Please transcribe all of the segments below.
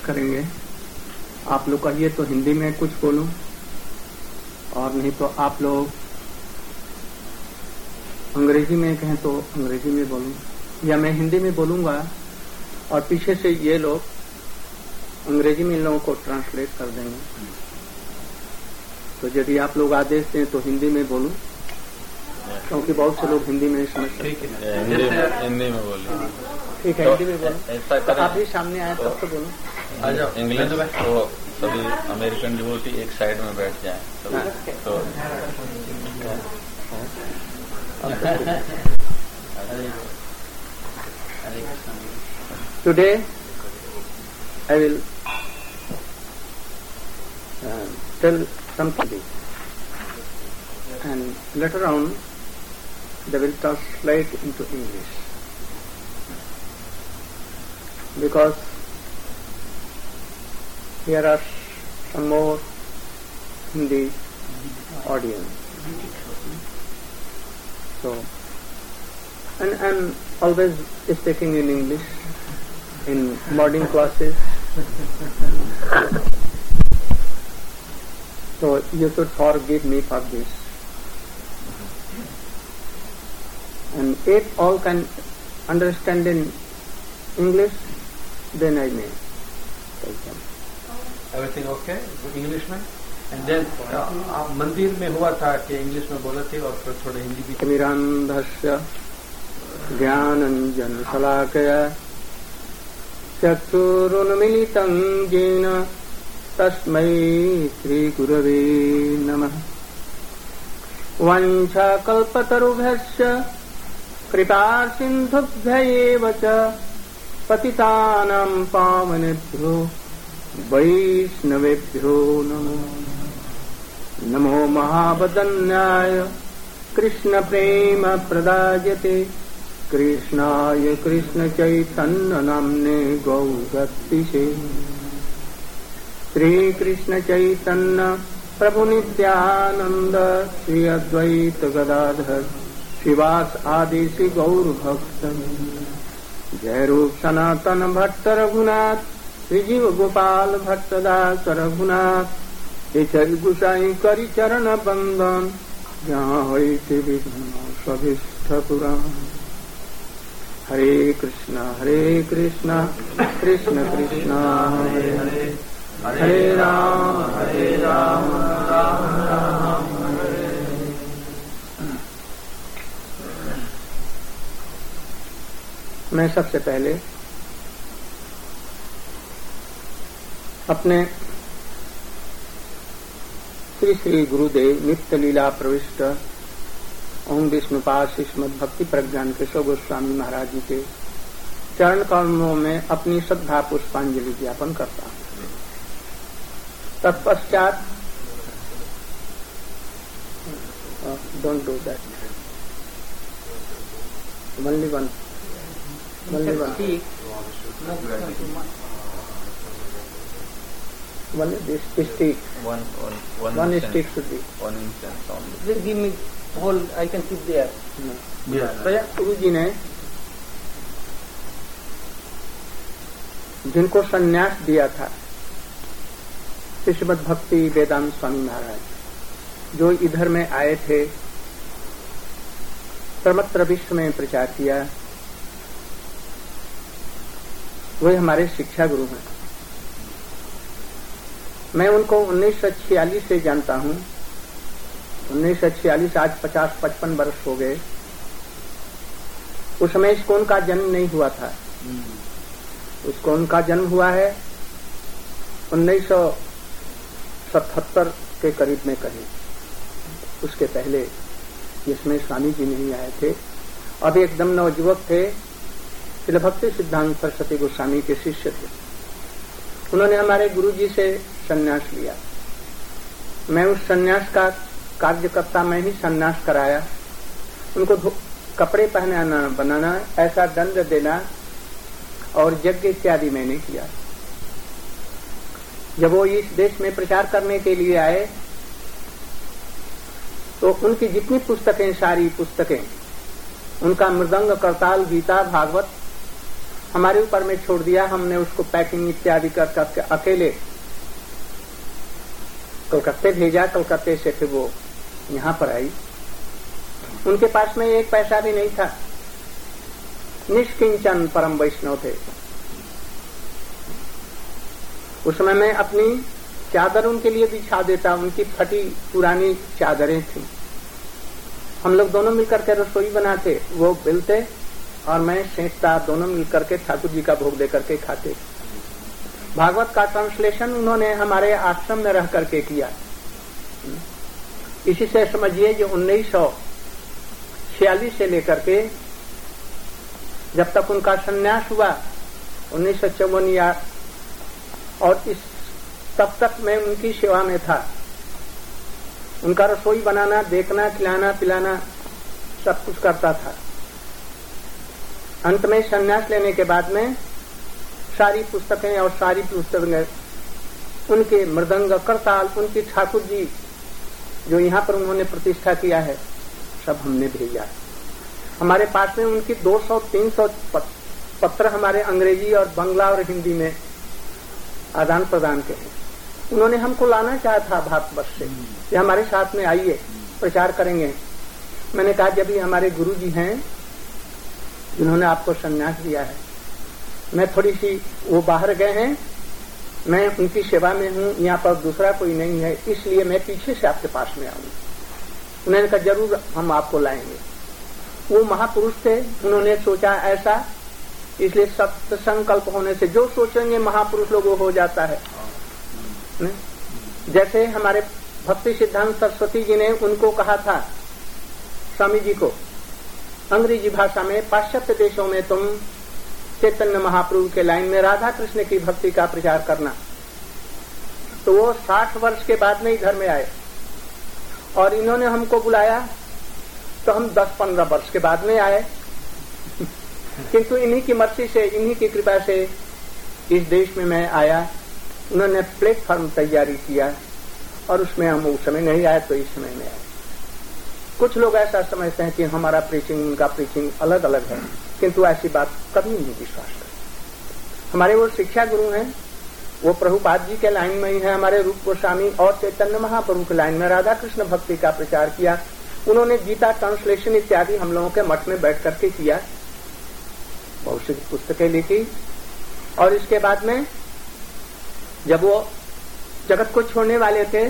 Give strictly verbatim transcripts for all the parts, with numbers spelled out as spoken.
करेंगे। आप लोग कहिए तो हिंदी में कुछ बोलूं, और नहीं तो आप लोग अंग्रेजी में कहें तो अंग्रेजी में बोलूं, या मैं हिंदी में बोलूंगा और पीछे से ये लोग अंग्रेजी में इन लोगों को ट्रांसलेट कर देंगे। तो यदि आप लोग आदेश दें तो हिंदी में बोलूं, क्योंकि बहुत से लोग हिंदी में नहीं समझ सकते। हिंदी में बोलिए। ठीक है, हिंदी में बोलूं। तो आप भी सामने आए तब तो बोलूं। आ जाओ। इंग्लिश तो सभी अमेरिकन डिवोटी एक साइड में बैठ जाए तो Today I will uh, tell something, and later on they will translate into English, because here are some more Hindi audience. So, and I'm always speaking in English in morning classes. So you should forgive me for this. And if all can understand in English, then I may tell them. Everything okay? English में? And then आप मंदिर में हुआ था कि English में बोले थे और फिर थोड़े हिंदी भी। मिरांधस्य ज्ञानंजन शलाकया चक्षुरुन्मीलितं येन तस्मै श्रीगुरवे नमः। वाञ्छाकल्पतरुभ्यश्च कृपासिन्धुभ्य एव च पतितानां पावनेभ्यो वैष्णवेभ्यो नमो नमो महावदन्याय कृष्ण प्रेम प्रदायते कृष्णाय कृष्ण चैतन्य नाम्ने गौरतिशे श्री कृष्ण चैतन्य प्रभु नित्यानंद श्री अद्वैत गदाधर शिवास आदि श्री गौर भक्त जय रूप सनातन भट्ट रघुनाथ श्री जीव गोपाल भट्टदास रघुनाथ चरि गुसाई करी चरण बंदन जहाँ हरि के विघ्न सभिष्ट पुराण। हरे कृष्णा हरे कृष्णा कृष्ण कृष्णा हरे हरे हरे राम हरे राम राम राम हरे हरे। मैं सबसे पहले अपने श्री श्री गुरुदेव नित्य लीला प्रविष्ट ओम विष्णुपाद श्रीमद भक्ति प्रज्ञान केशव गोस्वामी महाराज जी के चरण कमलों में अपनी श्रद्धा पुष्पांजलि ज्ञापन करता हूँ। तत्पश्चात don't do that only one only one One this stick. One, one, one, one incense, stick should be. One incense only. Just give me whole. I can keep there. No. Yeah. गुरु जी ने जिनको संन्यास दिया था श्रीमद् भक्ति वेदांत स्वामी महाराज, जो इधर में आए थे, सर्वत्र विश्व में प्रचार किया, वे हमारे शिक्षा गुरु हैं। मैं उनको उन्नीस सौ छियालीस से जानता हूँ। उन्नीस सौ छियालीस आज पचास पचपन वर्ष हो गए। उस समय इसको उनका जन्म नहीं हुआ था। उसको उनका जन्म हुआ है उन्नीस सौ सतहत्तर के करीब में कहीं। उसके पहले जिसमें स्वामी जी नहीं आए थे, अभी एकदम नवयुवक थे। श्रील भक्ति सिद्धांत सरस्वती गोस्वामी के शिष्य थे। उन्होंने हमारे गुरु जी से संन्यास लिया। मैं उस संन्यास का कार्यकर्ता में ही संन्यास कराया। उनको कपड़े पहनाना, बनाना, ऐसा दंड देना और यज्ञ इत्यादि मैंने किया। जब वो इस देश में प्रचार करने के लिए आए तो उनकी जितनी पुस्तकें, सारी पुस्तकें, उनका मृदंग, करताल, गीता, भागवत हमारे ऊपर में छोड़ दिया। हमने उसको पैकिंग इत्यादि कर करके अकेले कलकत्ते भेजा। कलकत्ते से फिर वो यहाँ पर आई। उनके पास में एक पैसा भी नहीं था, निष्किंचन परम वैष्णव थे। उस समय मैं अपनी चादर उनके लिए बिछा देता, उनकी फटी पुरानी चादरें थी। हम लोग दोनों मिलकर के रसोई बनाते, वो बेलते और मैं सेंकता, दोनों मिलकर के ठाकुर जी का भोग दे करके खाते। भागवत का ट्रांसलेशन उन्होंने हमारे आश्रम में रह करके किया। इसी से समझिए जो उन्नीस सौ छियालीस से लेकर के जब तक उनका संन्यास हुआ उन्नीस सौ चौवन या और इस तब तक मैं उनकी सेवा में था। उनका रसोई बनाना, देखना, खिलाना पिलाना सब कुछ करता था। अंत में संन्यास लेने के बाद में सारी पुस्तकें और सारी पुस्तकें उनके मृदंग करताल, उनकी ठाकुर जी जो यहाँ पर उन्होंने प्रतिष्ठा किया है, सब हमने भेजा। हमारे पास में उनकी दो सौ तीन सौ पत्र हमारे अंग्रेजी और बांग्ला और हिंदी में आदान प्रदान के हैं। उन्होंने हमको लाना चाहा था भारतवर्ष से कि हमारे साथ में आइए, प्रचार करेंगे। मैंने कहा जब भी हमारे गुरु जी हैं जिन्होंने आपको संन्यास दिया है, मैं थोड़ी सी वो बाहर गए हैं, मैं उनकी सेवा में हूँ, यहाँ पर दूसरा कोई नहीं है, इसलिए मैं पीछे से आपके पास में आऊंगा। उन्होंने कहा जरूर हम आपको लाएंगे। वो महापुरुष थे, उन्होंने सोचा ऐसा, इसलिए सत्य संकल्प होने से जो सोचेंगे महापुरुष लोग वो हो जाता है। जैसे हमारे भक्ति सिद्धांत सरस्वती जी ने उनको कहा था, स्वामी जी को, अंग्रेजी भाषा में पाश्चात्य देशों में तुम चैतन्य महाप्रभु के लाइन में राधा कृष्ण की भक्ति का प्रचार करना। तो वो साठ वर्ष के बाद में इधर में आए और इन्होंने हमको बुलाया तो हम दस पंद्रह वर्ष के बाद में आए। किंतु इन्हीं की मर्जी से, इन्हीं की कृपा से इस देश में मैं आया। उन्होंने प्लेटफॉर्म तैयारी किया और उसमें हम उस समय नहीं आए तो इस समय में आए। कुछ लोग ऐसा समझते हैं कि हमारा प्रीचिंग उनका प्रीचिंग अलग अलग है, किंतु ऐसी बात कभी नहीं विश्वास करते। हमारे वो शिक्षा गुरु हैं, वो प्रभुपाद जी के लाइन में ही है। हमारे रूप गोस्वामी और चैतन्य महाप्रभु के लाइन में राधा कृष्ण भक्ति का प्रचार किया। उन्होंने गीता ट्रांसलेशन इत्यादि हम लोगों के मठ में बैठ करके किया, बहुत सी पुस्तकें लिखी। और इसके बाद में जब वो जगत को छोड़ने वाले थे,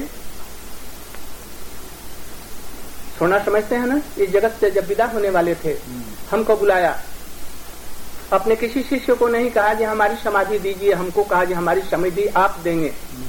छोड़ना समझते हैं ना, इस जगत से जब विदा होने वाले थे, हमको बुलाया। अपने किसी शिष्य को नहीं कहा कि हमारी समाधि दीजिए, हमको कहा कि हमारी समाधि आप देंगे।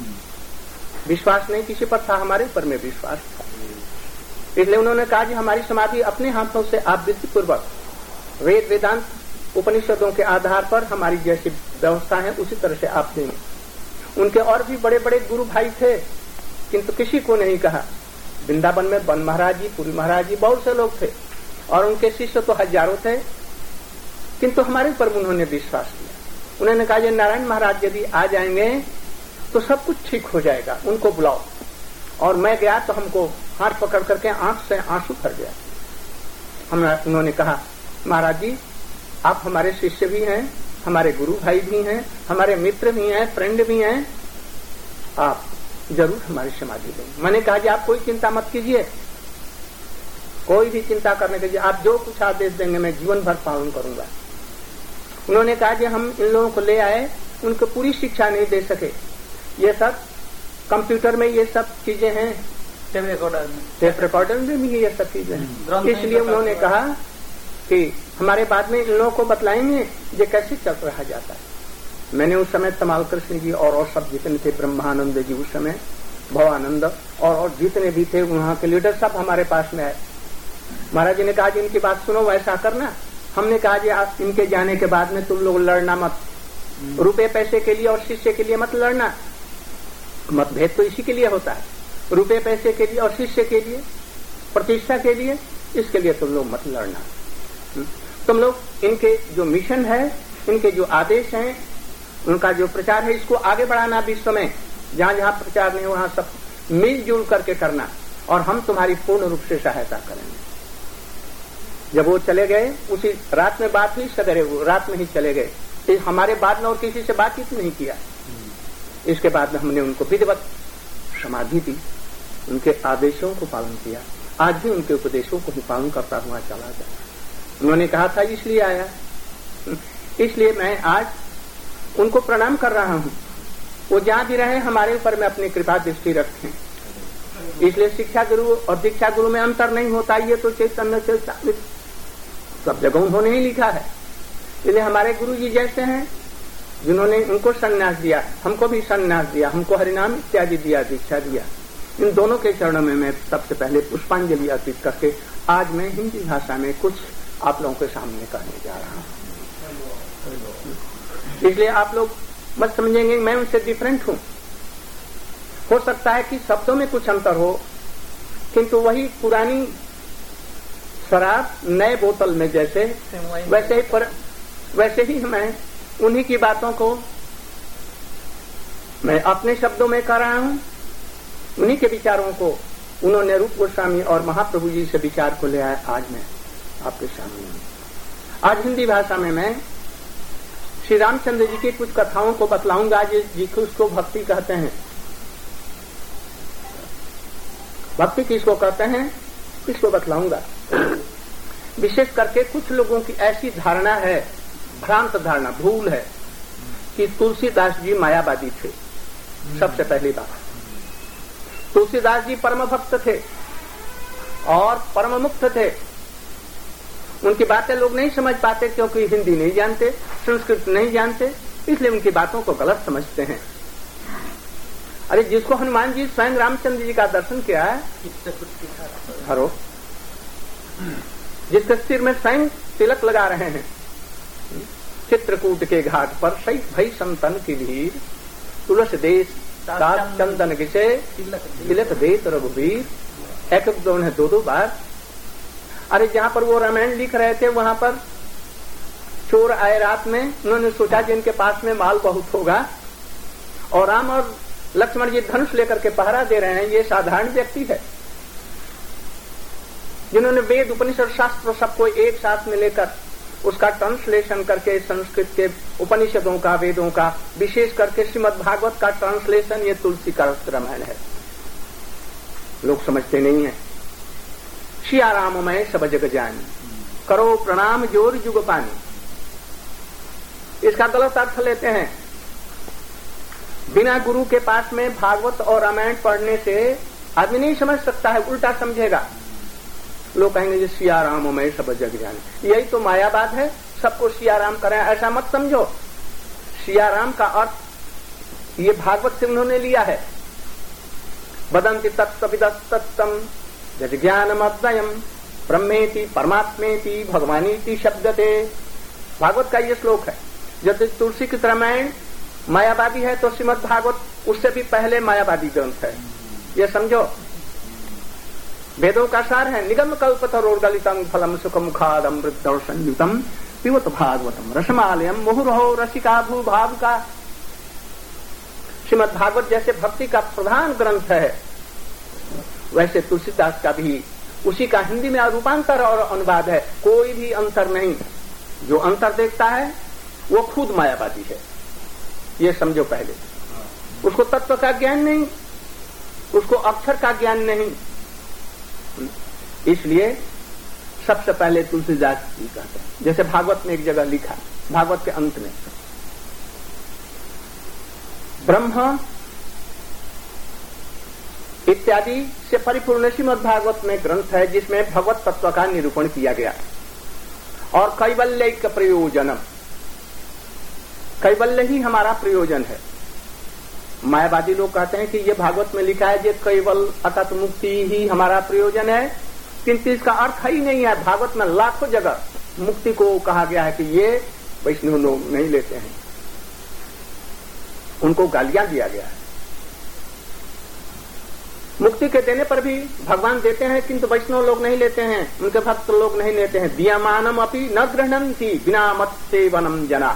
विश्वास नहीं किसी पर था, हमारे ऊपर में विश्वास था। इसलिए उन्होंने कहा कि हमारी समाधि अपने हाथों से आप विधि पूर्वक वेद वेदांत उपनिषदों के आधार पर हमारी जैसी व्यवस्था है उसी तरह से आप देंगे। उनके और भी बड़े बड़े गुरु भाई थे, किंतु किसी को नहीं कहा। वृंदावन में बन महाराज जी, पुरी महाराज जी, बहुत से लोग थे और उनके शिष्य तो हजारों थे, किंतु हमारे ऊपर उन्होंने विश्वास किया। उन्होंने कहा नारायण महाराज यदि आ जाएंगे तो सब कुछ ठीक हो जाएगा, उनको बुलाओ। और मैं गया तो हमको हाथ पकड़ करके आंख से आंसू भर गया। हमने उन्होंने कहा महाराज जी आप हमारे शिष्य भी हैं, हमारे गुरु भाई भी हैं, हमारे मित्र भी हैं, फ्रेंड भी हैं, आप जरूर हमारी समाधि देंगे। मैंने कहा कि आप कोई चिंता मत कीजिए, कोई भी चिंता करने के लिए आप जो कुछ आदेश देंगे मैं जीवन भर पालन करूंगा। उन्होंने कहा कि हम इन लोगों को ले आए, उनको पूरी शिक्षा नहीं दे सके। ये सब कंप्यूटर में ये सब चीजें हैं, टेप रिकॉर्डर में टेप रिकॉर्डर में भी ये सब चीजें हैं। इसलिए उन्होंने कहा कि हमारे बाद में इन लोगों को बतलाएंगे ये कैसे चल रहा जाता है। मैंने उस समय तमाल कृष्ण जी और और सब जितने थे, ब्रह्मानंद जी उस समय, भवानंद और और जितने भी थे वहाँ के लीडर सब हमारे पास में आए। महाराज जी ने कहा जी इनकी बात सुनो, वैसा करना। हमने कहा जी आप इनके जाने के बाद में तुम लोग लड़ना मत, रुपए पैसे के लिए और शिष्य के लिए मत लड़ना। मतभेद तो इसी के लिए होता है, रुपए पैसे के लिए और शिष्य के लिए, प्रतिष्ठा के लिए, इसके लिए तुम लोग मत लड़ना। तुम लोग इनके जो मिशन है, इनके जो आदेश हैं, उनका जो प्रचार है, इसको आगे बढ़ाना विश्व में। जहां जहां प्रचार नहीं वहां सब मिलजुल करके करना और हम तुम्हारी पूर्ण रूप से सहायता करेंगे। जब वो चले गए उसी रात में बात हुई, सवेरे वो रात में ही चले गए। इस हमारे बाद में और किसी से बातचीत नहीं किया। इसके बाद में हमने उनको विधिवत समाधि दी, उनके आदेशों को पालन किया। आज भी उनके उपदेशों को ही पालन करता हुआ चला गया। उन्होंने कहा था इसलिए आया, इसलिए मैं आज उनको प्रणाम कर रहा हूँ। वो जहाँ भी रहे हमारे ऊपर में अपनी कृपा दृष्टि रखें। इसलिए शिक्षा गुरु और दीक्षा गुरु में अंतर नहीं होता, ये तो चैतन्य से सब जगह उन्होंने ही लिखा है। इसलिए हमारे गुरु जी जैसे हैं, जिन्होंने उनको संन्यास दिया, हमको भी संन्यास दिया, हमको हरिनाम इत्यादि दिया, दीक्षा दिया, इन दोनों के चरणों में मैं सबसे पहले पुष्पांजलि अर्पित करके आज मैं हिंदी भाषा में कुछ आप लोगों के सामने कहने जा रहा हूँ। इसलिए आप लोग मत समझेंगे मैं उनसे डिफरेंट हूँ। हो सकता है कि शब्दों में कुछ अंतर हो, किंतु वही पुरानी शराब नए बोतल में जैसे वैसे ही पर, वैसे ही मैं उन्हीं की बातों को मैं अपने शब्दों में कर रहा हूँ। उन्हीं के विचारों को उन्होंने रूप गोस्वामी और महाप्रभु जी से विचार को ले आया। आज मैं आपके सामने आज हिंदी भाषा में मैं श्री रामचंद्र जी की कुछ कथाओं को बतलाऊंगा जिसको उसको भक्ति कहते हैं। भक्ति किसको कहते हैं इसको बतलाऊंगा। विशेष करके कुछ लोगों की ऐसी धारणा है, भ्रांत धारणा, भूल है कि तुलसीदास जी मायावादी थे। सबसे पहली बात, तुलसीदास जी परम भक्त थे और परम मुक्त थे। उनकी बातें लोग नहीं समझ पाते क्योंकि हिंदी नहीं जानते, संस्कृत नहीं जानते, इसलिए उनकी बातों को गलत समझते हैं। अरे जिसको हनुमान जी स्वयं रामचंद्र जी का दर्शन किया है, हरो जिसके सिर में स्वयं तिलक लगा रहे हैं, चित्रकूट के घाट पर सही भई संतन की भीड़, तुलस देश सात चंदन किसे तिलक देत रघुवीर। एक दो ने दो दो बार। अरे जहाँ पर वो रामायण लिख रहे थे वहां पर चोर आए रात में, उन्होंने सोचा जिनके पास में माल बहुत होगा और राम और लक्ष्मण जी धनुष लेकर के पहरा दे रहे हैं, ये साधारण व्यक्ति है जिन्होंने वेद उपनिषद शास्त्र सबको एक साथ में लेकर उसका ट्रांसलेशन करके संस्कृत के उपनिषदों का, वेदों का, विशेष करके श्रीमद् भागवत का ट्रांसलेशन ये तुलसी का रामायण है। लोग समझते नहीं है। सिया राम मैं सब जग जानी, करो प्रणाम जोर जुग पानी। इसका गलत अर्थ लेते हैं। बिना गुरु के पास में भागवत और रामायण पढ़ने से आदमी नहीं समझ सकता है, उल्टा समझेगा। लोग कहेंगे जी सिया राम मैं सब जग जानी, यही तो मायावाद है, सबको सिया राम करें, ऐसा मत समझो। सिया राम का अर्थ ये भागवत से उन्होंने लिया है। वदन्ति तत्सविदस्तत्तम जज ज्ञानमद्वयम् ब्रह्मेति परमात्मेति भगवानीति शब्दते। भागवत का ये श्लोक है। जब तुलसी की रामायण मायावादी है तो श्रीमद् भागवत उससे भी पहले मायावादी ग्रंथ है, ये समझो। वेदों का सार है। निगम कल्पतरोर्गलितम फलम सुखमुखाद अमृतौ संयुतम पिबत भागवतम रसमालयम मुहुर्हो रसिका भूभाव का। श्रीमद् भागवत जैसे भक्ति का प्रधान ग्रंथ है, वैसे तुलसीदास का भी उसी का हिंदी में रूपांतर और अनुवाद है। कोई भी अंतर नहीं। जो अंतर देखता है वो खुद मायावादी है, ये समझो। पहले उसको तत्व का ज्ञान नहीं, उसको अक्षर का ज्ञान नहीं। इसलिए सबसे पहले तुलसीदास जी कहते हैं, जैसे भागवत में एक जगह लिखा, भागवत के अंत में, ब्रह्म इत्यादि से परिपूर्ण श्रीमद् भागवत में ग्रंथ है जिसमें भगवत तत्व का निरूपण किया गया। और कैवल्य का प्रयोजनम, कैवल्य ही हमारा प्रयोजन है। मायावादी लोग कहते हैं कि ये भागवत में लिखा है, ये कैवल अतत मुक्ति ही हमारा प्रयोजन है, किंतु इसका अर्थ ही नहीं है। भागवत में लाखों जगह मुक्ति को कहा गया है कि ये वैष्णव लोग नहीं लेते हैं, उनको गालियां दिया गया है। मुक्ति के देने पर भी भगवान देते हैं किंतु वैष्णव लोग नहीं लेते हैं, उनके भक्त लोग नहीं लेते हैं। दीयमानम अपि न गृह्णन्ति बिना मत सेवनम जना।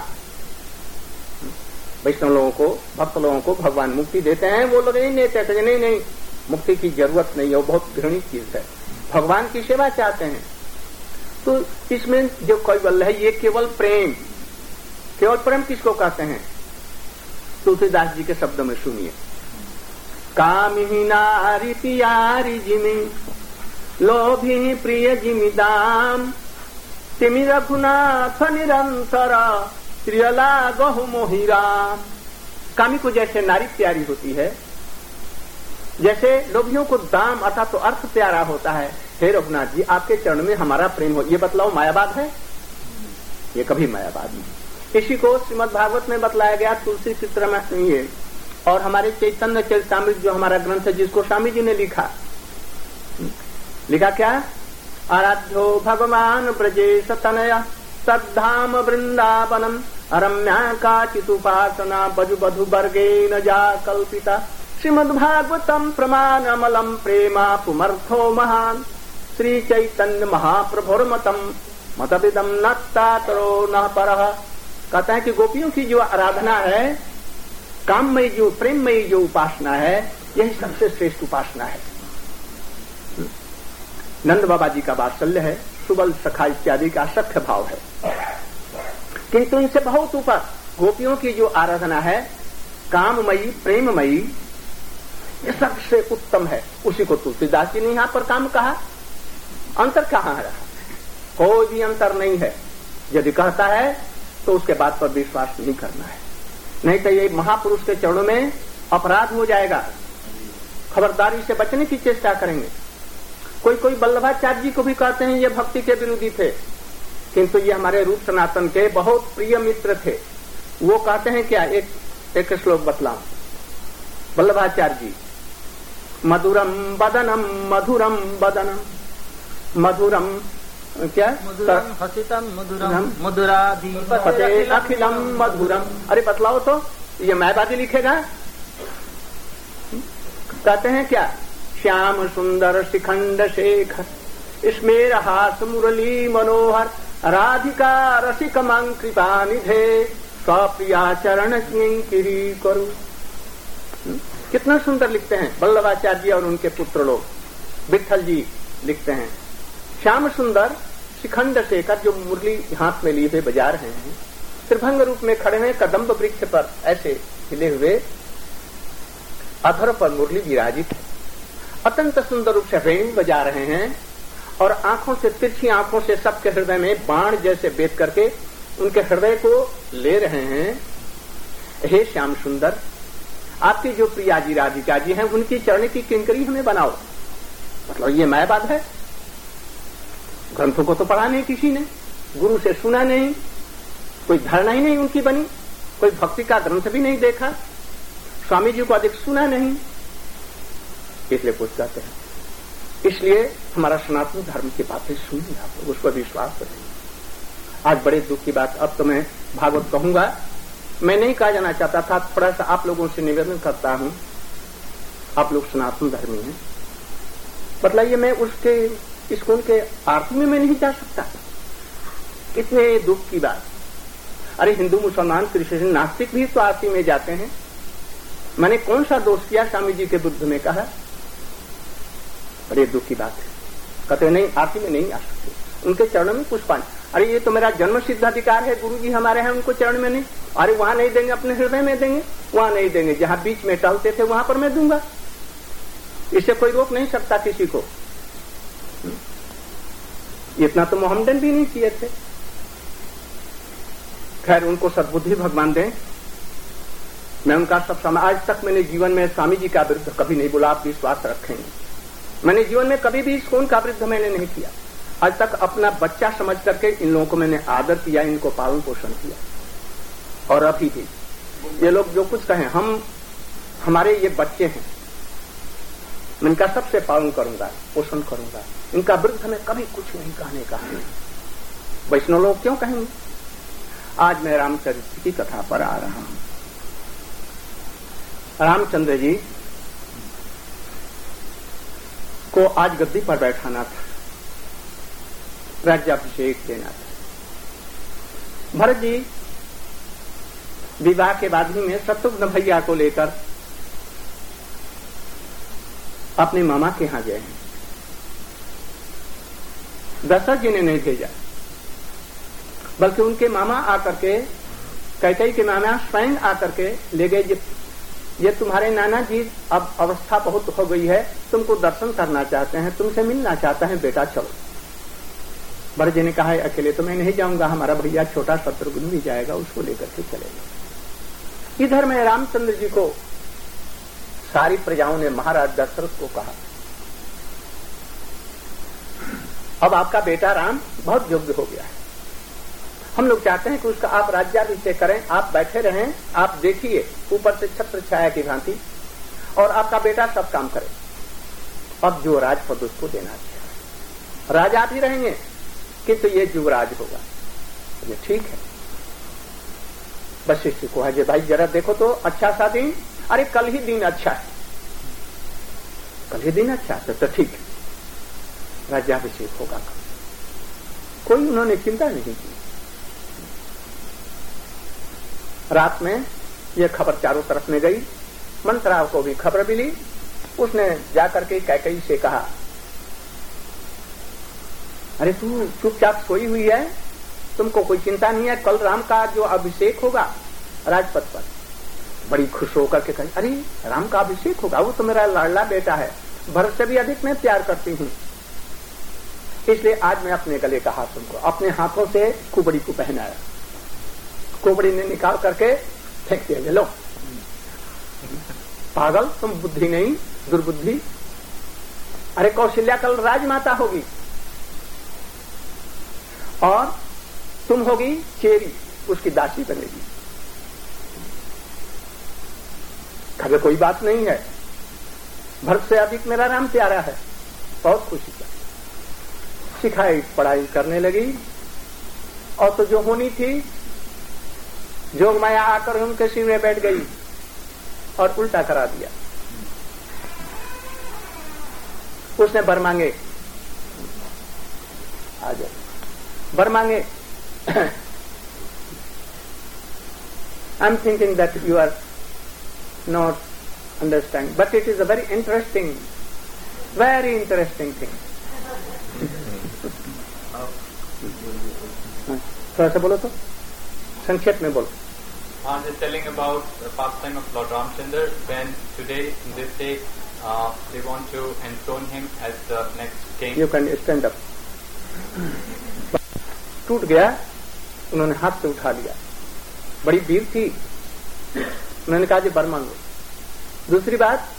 वैष्णव लोगों को, भक्त लोगों को भगवान मुक्ति देते हैं, वो लोग नहीं लेते थे। नहीं नहीं, मुक्ति की जरूरत नहीं है, वो बहुत घृणित चीज है। भगवान की सेवा चाहते हैं। तो इसमें जो कैवल्य है ये केवल प्रेम, केवल प्रेम किसको कहते हैं? तुलसीदास जी के शब्दों में सुनिए। कामिही नारी पियारी जिमी, लोभी प्रिय जिमी दाम, तिमि रघुनाथ निरंतर, त्रियला गहु मोहि राम। कामी को जैसे नारी प्यारी होती है, जैसे लोभियों को दाम अर्थात तो अर्थ प्यारा होता है, हे रघुनाथ जी आपके चरण में हमारा प्रेम हो। ये बतलाओ मायावाद है? ये कभी मायावाद नहीं। इसी को श्रीमद् भागवत में बतलाया गया तुलसी चित्र में ये, और हमारे चैतन्य चरितामृत जो हमारा ग्रंथ है जिसको स्वामी जी ने लिखा, लिखा क्या? आराध्यो भगवान ब्रजेश तनया तद्धाम वृंदावनम रम्या काचिदुपासना बजु बधु वर्गेन जा कल्पिता श्रीमद्भागवतम प्रमाणमलम प्रेमा पुमर्थो महान श्री चैतन्य महाप्रभुर्मतम मतविदम नत्तातरो न परः। कहता है कि गोपियों की जो आराधना है, काममयी जो प्रेममयी जो उपासना है, यही सबसे श्रेष्ठ उपासना है। नंद बाबा जी का वात्सल्य है, सुबल सखा इत्यादि का सख्य भाव है, किंतु इनसे बहुत ऊपर गोपियों की जो आराधना है, काममयी प्रेममयी, ये सबसे उत्तम है। उसी को तुलसीदास जी ने यहाँ पर काम कहा। अंतर कहाँ रहा? कोई भी अंतर नहीं है। यदि कहता है तो उसके बात पर विश्वास नहीं करना है, नहीं तो ये महापुरुष के चरणों में अपराध हो जाएगा। खबरदारी से बचने की चेष्टा करेंगे। कोई कोई वल्लभाचार्य जी को भी कहते हैं ये भक्ति के विरोधी थे, किंतु ये हमारे रूप सनातन के बहुत प्रिय मित्र थे। वो कहते हैं क्या? एक एक श्लोक बतलाऊं। वल्लभाचार्य जी, मधुरम बदनम मधुरम बदनम मधुरम क्या? मधुरम हसितम मधुरम मधुराधीपते अखिलम मधुरम। अरे बतलाओ तो, ये मायावादी लिखेगा? कहते हैं क्या? श्याम सुंदर शिखंड शेखर स्मेर हास मुरली मनोहर राधिका रसिक मंग कृपा निधे स्वप्रिया चरण किंकिरी करू। कितना सुंदर लिखते हैं वल्लभाचार्य जी और उनके पुत्र लोग। विठल जी लिखते हैं, श्याम सुंदर शिखंड शेखर, जो मुरली हाथ में लिए हुए बजा रहे हैं, त्रिभंग रूप में खड़े हैं, कदम्ब वृक्ष पर ऐसे खिले हुए, अधर पर मुरली विराजित है, अत्यंत सुंदर रूप से वेणु बजा रहे हैं, और आंखों से, तिरछी आंखों से सबके हृदय में बाण जैसे बेत करके उनके हृदय को ले रहे हैं। हे श्याम सुंदर, आपकी जो प्रिया जी राधिका जी हैं, उनकी चरण की किंकरी हमें बनाओ। मतलब ये मायावाद है। ग्रंथों को तो पढ़ा नहीं किसी ने, गुरु से सुना नहीं, कोई धारणा ही नहीं उनकी बनी, कोई भक्ति का ग्रंथ भी नहीं देखा, स्वामी जी को अधिक सुना नहीं, इसलिए कुछ कहते हैं। इसलिए हमारा सनातन धर्म की बातें सुनिए, आप लोग उस पर विश्वास करेंगे। आज बड़े दुख की बात, अब तो मैं भागवत कहूंगा, मैं नहीं कहा जाना चाहता था, थोड़ा सा आप लोगों से निवेदन करता हूं, आप लोग सनातन धर्मी हैं, बतलाइए मैं उसके इसको उनके आरती में मैं नहीं जा सकता? कितने दुख की बात। अरे हिंदू मुसलमान क्रिश्चियन नास्तिक भी तो आरती में जाते हैं। मैंने कौन सा दोष किया स्वामी जी के विरुद्ध में कहा? बड़े दुख की बात है। कहते नहीं आरती में नहीं आ सकते, उनके चरणों में पुष्पांजलि। अरे ये तो मेरा जन्म सिद्ध अधिकार है, गुरु जी हमारे हैं, उनको चरण में नहीं। अरे वहां नहीं देंगे, अपने हृदय में देंगे, वहां नहीं देंगे, जहां बीच में टहलते थे वहां पर मैं दूंगा। इससे कोई रोक नहीं सकता किसी को। इतना तो मोहम्मदन भी नहीं किए थे। खैर उनको सद्बुद्धि भगवान दें। मैं उनका सब समय, आज तक मैंने जीवन में स्वामी जी का विरुद्ध कभी नहीं बोला, आप विश्वास रखेंगे। मैंने जीवन में कभी भी इसको उनका विरुद्ध मैंने नहीं किया। आज तक अपना बच्चा समझ करके इन लोगों को मैंने आदर किया, इनको पालन पोषण किया। और अभी भी ये लोग जो कुछ कहें, हम हमारे ये बच्चे हैं, मैं इनका सबसे पालन करूंगा, पोषण करूंगा। इनका विरुद्ध में कभी कुछ नहीं कहने का। वैष्णव लोग क्यों कहेंगे? आज मैं रामचरित्र की कथा पर आ रहा हूं। रामचंद्र जी को आज गद्दी पर बैठाना था, राज्याभिषेक देना था। भरत जी विवाह के बाद ही में शत्रुघ्न भैया को लेकर अपने मामा के यहां गए हैं। दशरथ जी ने नहीं भेजा, बल्कि उनके मामा आकर के कैकेयी के नाना स्वयं आकर के ले गए, ये तुम्हारे नाना जी अब अवस्था बहुत हो गई है, तुमको दर्शन करना चाहते हैं, तुमसे मिलना चाहता है, बेटा चलो। बड़े जी ने कहा अकेले तो मैं नहीं जाऊंगा, हमारा भैया छोटा शत्रुघ्न भी जाएगा, उसको लेकर के चलेगा। इधर में रामचंद्र जी को सारी प्रजाओं ने महाराज दशरथ को कहा, अब आपका बेटा राम बहुत योग्य हो गया है, हम लोग चाहते हैं कि उसका आप राज्याभिषेक करें, आप बैठे रहें, आप देखिए ऊपर से छत्र छाया की भांति, और आपका बेटा सब काम करे। अब जो राजपद उसको देना चाहिए, राजा भी रहेंगे किंतु तो ये युवराज होगा। ये ठीक है। वशिष्ठ को है भाई जरा देखो तो अच्छा सा दिन, अरे कल ही दिन अच्छा है, कल ही दिन अच्छा है तो ठीक है, राज्याभिषेक होगा। कोई उन्होंने चिंता नहीं की। रात में यह खबर चारों तरफ में गई, मंत्रा को भी खबर मिली, उसने जाकर के कैकेयी से कहा, अरे तू चुपचाप सोई हुई है, तुमको कोई चिंता नहीं है, कल राम का जो अभिषेक होगा राजपद पर। बड़ी खुश होकर के कही, अरे राम का अभिषेक होगा, वो तो मेरा लाडला बेटा है, भरत से भी अधिक मैं प्यार करती हूँ, इसलिए आज मैं अपने गले का हाथ तुमको अपने हाथों से कुबड़ी को पहनाया। कुबड़ी ने निकाल करके फेंक दिया, लो पागल तुम, बुद्धि नहीं दुर्बुद्धि, अरे कौशल्या कल राजमाता होगी और तुम होगी चेरी, उसकी दासी बनेगी। कभी कोई बात नहीं है, भरत से अधिक मेरा राम प्यारा है, बहुत खुशी का। सिखाई पढ़ाई करने लगी, और तो जो होनी थी जोग माया आकर उनके सिर में बैठ गई और उल्टा करा दिया। उसने बर मांगे, आ जाओ, बर मांगे। I'm thinking that you are not understanding, but it is a very interesting, very interesting thing. थोड़ा सा बोलो तो, संक्षेप में बोलो। I'm just telling about the pastime of Lord Ramchandra when today, in this day, uh, they want to enthrone him as the next king. You can stand up. टूट गया, उन्होंने हाथ से उठा लिया, बड़ी वीर थी, उन्होंने कहा जी बर मांगो। दूसरी बात,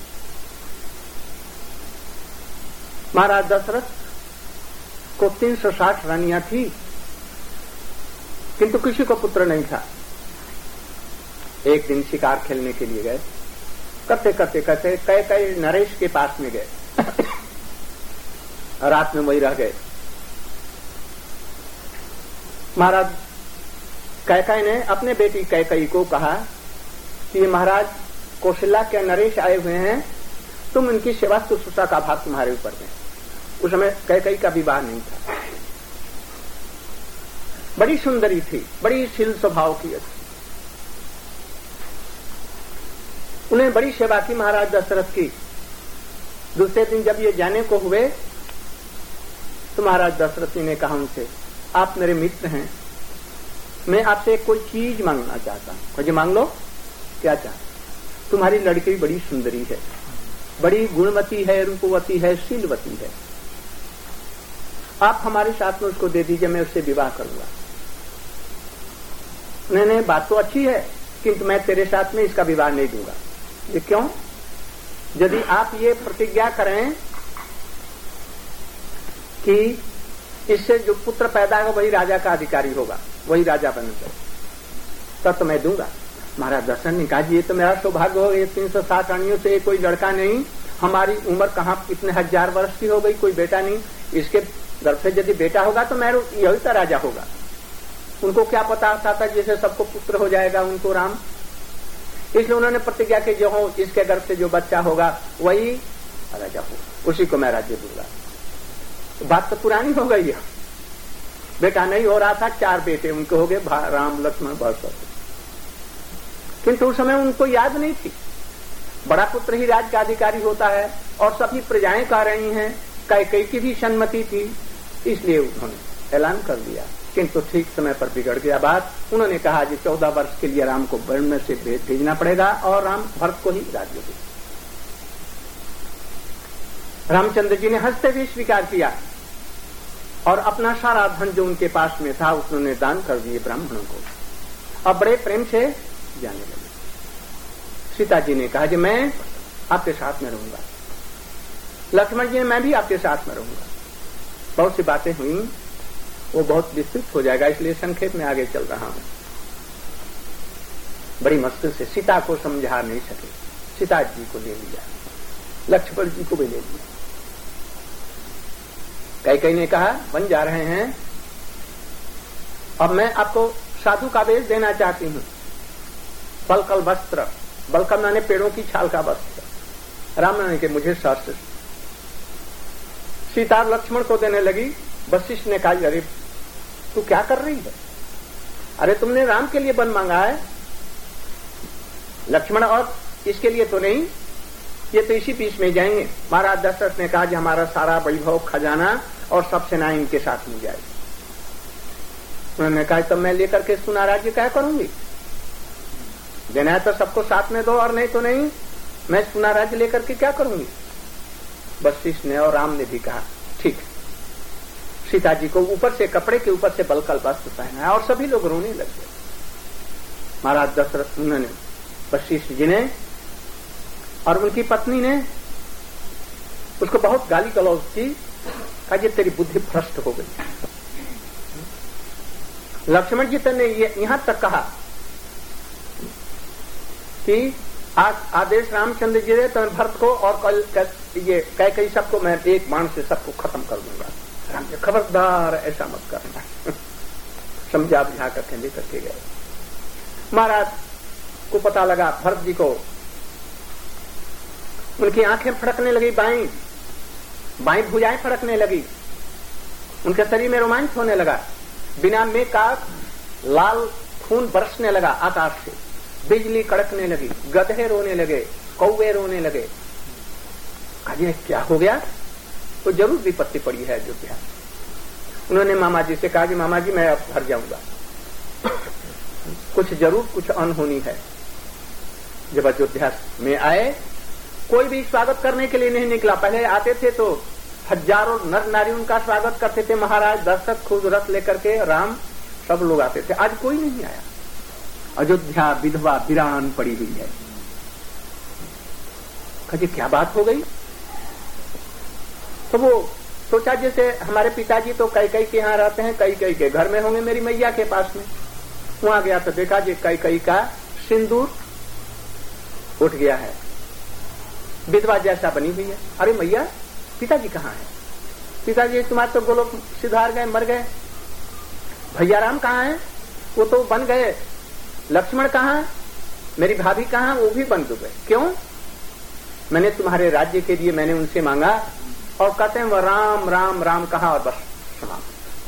महाराज दशरथ को तीन सौ साठ रानियां थी, किंतु किसी को पुत्र नहीं था। एक दिन शिकार खेलने के लिए गए, करते करते करते कई कई नरेश के पास में गए, रात में वही रह गए। महाराज कैकेयी ने अपने बेटी कैकेयी को कहा कि महाराज कौशल्या के नरेश आए हुए हैं, तुम उनकी सेवा शुश्रूषा का भाग तुम्हारे ऊपर में। उस समय कैकेयी का विवाह नहीं था, बड़ी सुंदरी थी, बड़ी शील स्वभाव की थी, उन्हें बड़ी सेवा की महाराज दशरथ की। दूसरे दिन जब ये जाने को हुए तो महाराज दशरथ जी ने कहा उनसे, आप मेरे मित्र हैं, मैं आपसे कोई चीज मांगना चाहता हूं। मुझे मांग लो। क्या चाहते? तुम्हारी लड़की बड़ी सुंदरी है, बड़ी गुणवती है, रूपवती है, शीलवती है, आप हमारे साथ में उसको दे दीजिए, मैं उससे विवाह करूंगा। नहीं नहीं, बात तो अच्छी है, किंतु मैं तेरे साथ में इसका विवाह नहीं दूंगा। ये क्यों? यदि आप ये प्रतिज्ञा करें कि इससे जो पुत्र पैदा होगा वही राजा का अधिकारी होगा, वही राजा बनेगा, तब तो मैं दूंगा। महाराज दशरथ ने कहा, ये तो मेरा सौभाग्य हो, ये तीन सौ साठ रानियों से कोई लड़का नहीं, हमारी उम्र कहाँ इतने हजार वर्ष की हो गई, कोई बेटा नहीं, इसके गर्भ से यदि बेटा होगा तो मैं यही तो राजा होगा। उनको क्या पता था जैसे सबको पुत्र हो जाएगा उनको राम, इसलिए उन्होंने प्रतिज्ञा की जो हो इसके गर्भ से जो बच्चा होगा वही राजा होगा, उसी को मैं राज्य दूंगा। तो बात तो पुरानी हो गई है, बेटा नहीं हो रहा था, चार बेटे उनको हो गए, राम लक्ष्मण भरत, किंतु उस समय उनको याद नहीं थी, बड़ा पुत्र ही राज का अधिकारी होता है और सभी प्रजाएं कह रही हैं, कैकेयी की भी सम्मति थी, इसलिए उन्होंने ऐलान कर दिया किंतु ठीक समय पर बिगड़ गया बात। उन्होंने कहा कि चौदह वर्ष के लिए राम को वन में से भेजना पड़ेगा और राम भरत को ही राज्य दे। रामचंद्र जी ने हंसते हुए स्वीकार किया और अपना सारा धन जो उनके पास में था उन्होंने दान कर दिए ब्राह्मणों को, और बड़े प्रेम से जाने लगे। सीता जी ने कहा कि मैं आपके साथ में रहूंगा। लक्ष्मण जी ने मैं भी आपके साथ में रहूंगा। बहुत सी बातें हुई, वो बहुत विस्तृत हो जाएगा, इसलिए संक्षेप में आगे चल रहा हूं। बड़ी मुश्किल से सीता को समझा नहीं सके, सीता जी को ले लिया, लक्ष्मण जी को भी ले लिया। कई कई ने कहा वन जा रहे हैं, अब मैं आपको साधु का वेश देना चाहती हूं। बलकल वस्त्र, बलकल माने पेड़ों की छाल का वस्त्र। राम ने के मुझे शास्त्र। सीता लक्ष्मण को देने लगी। वशिष्ठ ने कहा अरे तू क्या कर रही है? अरे तुमने राम के लिए वन मांगा है, लक्ष्मण और इसके लिए तो नहीं, ये तो इसी बीच में जाएंगे। महाराज दशरथ ने कहा कि हमारा सारा वैभव खजाना और सब सेनाएं इनके साथ मिल जाएगी। उन्होंने कहा तब मैं लेकर के सुना राज्य क्या करूंगी? देना है तो सबको साथ में दो, और नहीं तो नहीं, मैं सुना राज्य लेकर के क्या करूंगी? वशिष्ठ ने और राम ने भी कहा ठीक है। सीता जी को ऊपर से कपड़े के ऊपर से बलकल वस्त्र पहनाया और सभी लोग रोने लगे। महाराज दशरथ उन्होंने, वशिष्ठ जी ने और उनकी पत्नी ने उसको बहुत गाली गलौज की, कहा ये तेरी बुद्धि भ्रष्ट हो गई। लक्ष्मण जी ने ये यहां तक कहा कि आज आदेश रामचंद्र जी ने तो भरत को और कल ये कह कई सबको मैं एक बाण से सबको खत्म कर दूंगा। राम जी खबरदार ऐसा मत करना। समझा बुझा करके लेकर के गए। महाराज को पता लगा, भरत जी को उनकी आंखें फड़कने लगी, बाई बाई भुजाएं फड़कने लगी, उनके शरीर में रोमांच होने लगा, बिना में का लाल खून बरसने लगा आकाश से, बिजली कड़कने लगी, गधे रोने लगे, कौवे रोने लगे। अजय क्या हो गया? तो जरूर विपत्ति पड़ी है अयोध्या। उन्होंने मामा जी से कहा कि मामा जी मैं अब घर जाऊंगा, कुछ जरूर कुछ अनहोनी है। जब अयोध्या में आए, कोई भी स्वागत करने के लिए नहीं निकला। पहले आते थे तो हजारों नर नारी उनका स्वागत करते थे। महाराज दशरथ खुद रथ लेकर के, राम सब लोग आते थे। आज कोई नहीं आया। अयोध्या विधवा वीरान पड़ी हुई है। कहे क्या बात हो गई? तो वो सोचा जैसे हमारे पिताजी तो कई कई के यहाँ रहते हैं, कई कई के घर में होंगे मेरी मैया के पास में। वहां गया तो देखा जी कई कई का सिंदूर उठ गया है, विधवा जैसा बनी हुई है। अरे मैया पिताजी कहाँ है? पिताजी तुम्हारे तो गोलोक सिधार गए, मर गए। भैया राम कहाँ है? वो तो बन गए। लक्ष्मण कहाँ है? मेरी भाभी कहाँ? वो भी बन गए। क्यों? मैंने तुम्हारे राज्य के लिए मैंने उनसे मांगा और कहते हैं वो राम राम राम कहा और बस समाप्त।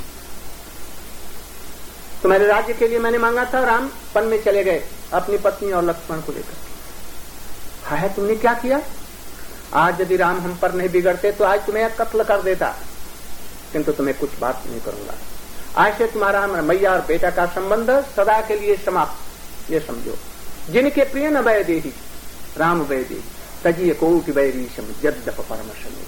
तुम्हारे राज्य के लिए मैंने मांगा था, राम वन में चले गए अपनी पत्नी और लक्ष्मण को लेकर। हाय तुमने क्या किया? आज यदि राम हम पर नहीं बिगड़ते तो आज तुम्हें कत्ल कर देता, किंतु तुम्हें कुछ बात नहीं करूंगा। आज से तुम्हारा मैया और बेटा का संबंध सदा के लिए समाप्त। ये समझो, जिनके प्रिय न वै देही राम वै देही तजीय कोटि वैरी यद्यप परम शनि।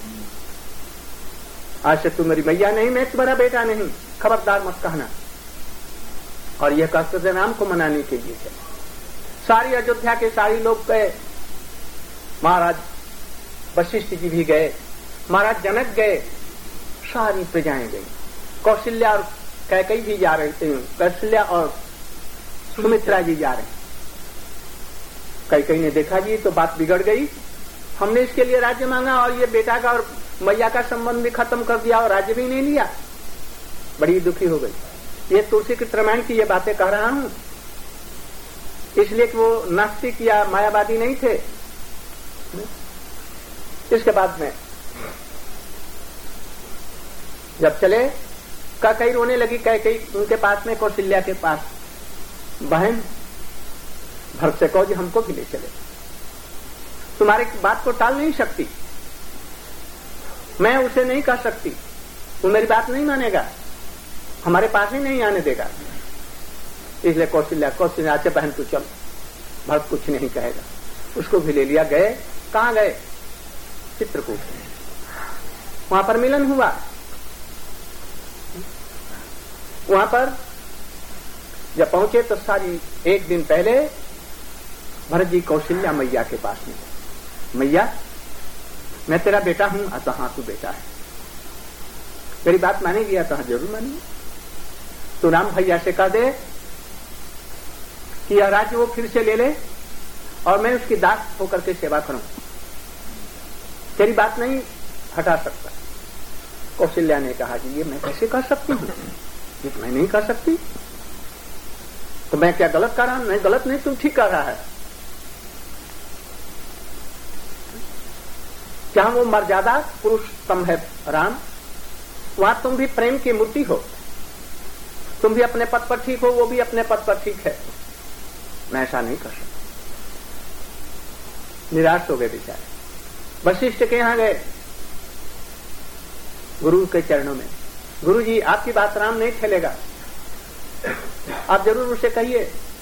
आज से तुम मेरी मैया नहीं, मैं तुम्हारा बेटा नहीं, खबरदार मत कहना। और यह कहते थे राम को मनाने के लिए है। सारी अयोध्या के सारे लोग गए, महाराज वशिष्ठ जी भी गए, महाराज जनक गए, सारी प्रजाएं गई। कौशल्या और कैकेयी भी जा रहे थे, कौशल्या और सुमित्रा जी जा रहे। कैकेयी ने देखा जी तो बात बिगड़ गई, हमने इसके लिए राज्य मांगा और ये बेटा का और मैया का संबंध भी खत्म कर दिया और राज्य भी नहीं लिया। बड़ी दुखी हो गई। ये तुलसी के रामायण की ये बातें कह रहा हूं इसलिए कि वो नास्तिक या मायावादी नहीं थे। इसके बाद में जब चले, कैकेयी रोने लगी। कैकेयी उनके पास में, कौशल्या के पास, बहन भरत से कहो जी हमको भी ले चले, तुम्हारी बात को टाल नहीं सकती, मैं उसे नहीं कह सकती, वो मेरी बात नहीं मानेगा। हमारे पास ही नहीं आने देगा। इसलिए कौशल्या कौशल्या से बहन तू चल, भरत कुछ नहीं कहेगा। उसको भी ले लिया। गए कहाँ गए? चित्रकूट। वहां पर मिलन हुआ। वहां पर जब पहुंचे तो सारी एक दिन पहले भरत जी कौशल्या मैया के पास में, मैया मैं तेरा बेटा हूं। तो हाँ तू बेटा है, मेरी बात मानेगी? तो हाँ जरूर मानेगी। तो राम भैया से कह दे कि यह राज्य वो फिर से ले ले और मैं उसकी दास होकर के सेवा करूं, तेरी बात नहीं हटा सकता। कौशल्या ने कहा कि ये मैं कैसे कर सकती हूं? ये मैं नहीं कर सकती। तो मैं क्या गलत कर रहा हूं? नहीं गलत नहीं, तुम ठीक कर रहा है। क्या वो मर्यादा पुरुषोत्तम है राम? वहां तुम भी प्रेम की मूर्ति हो, तुम भी अपने पद पर ठीक हो, वो भी अपने पद पर ठीक है। मैं ऐसा नहीं कर सकता। निराश हो गए बेचारे। वशिष्ठ के यहां गए, गुरु के चरणों में, गुरु जी आपकी बात राम नहीं खेलेगा, आप जरूर उसे कहिए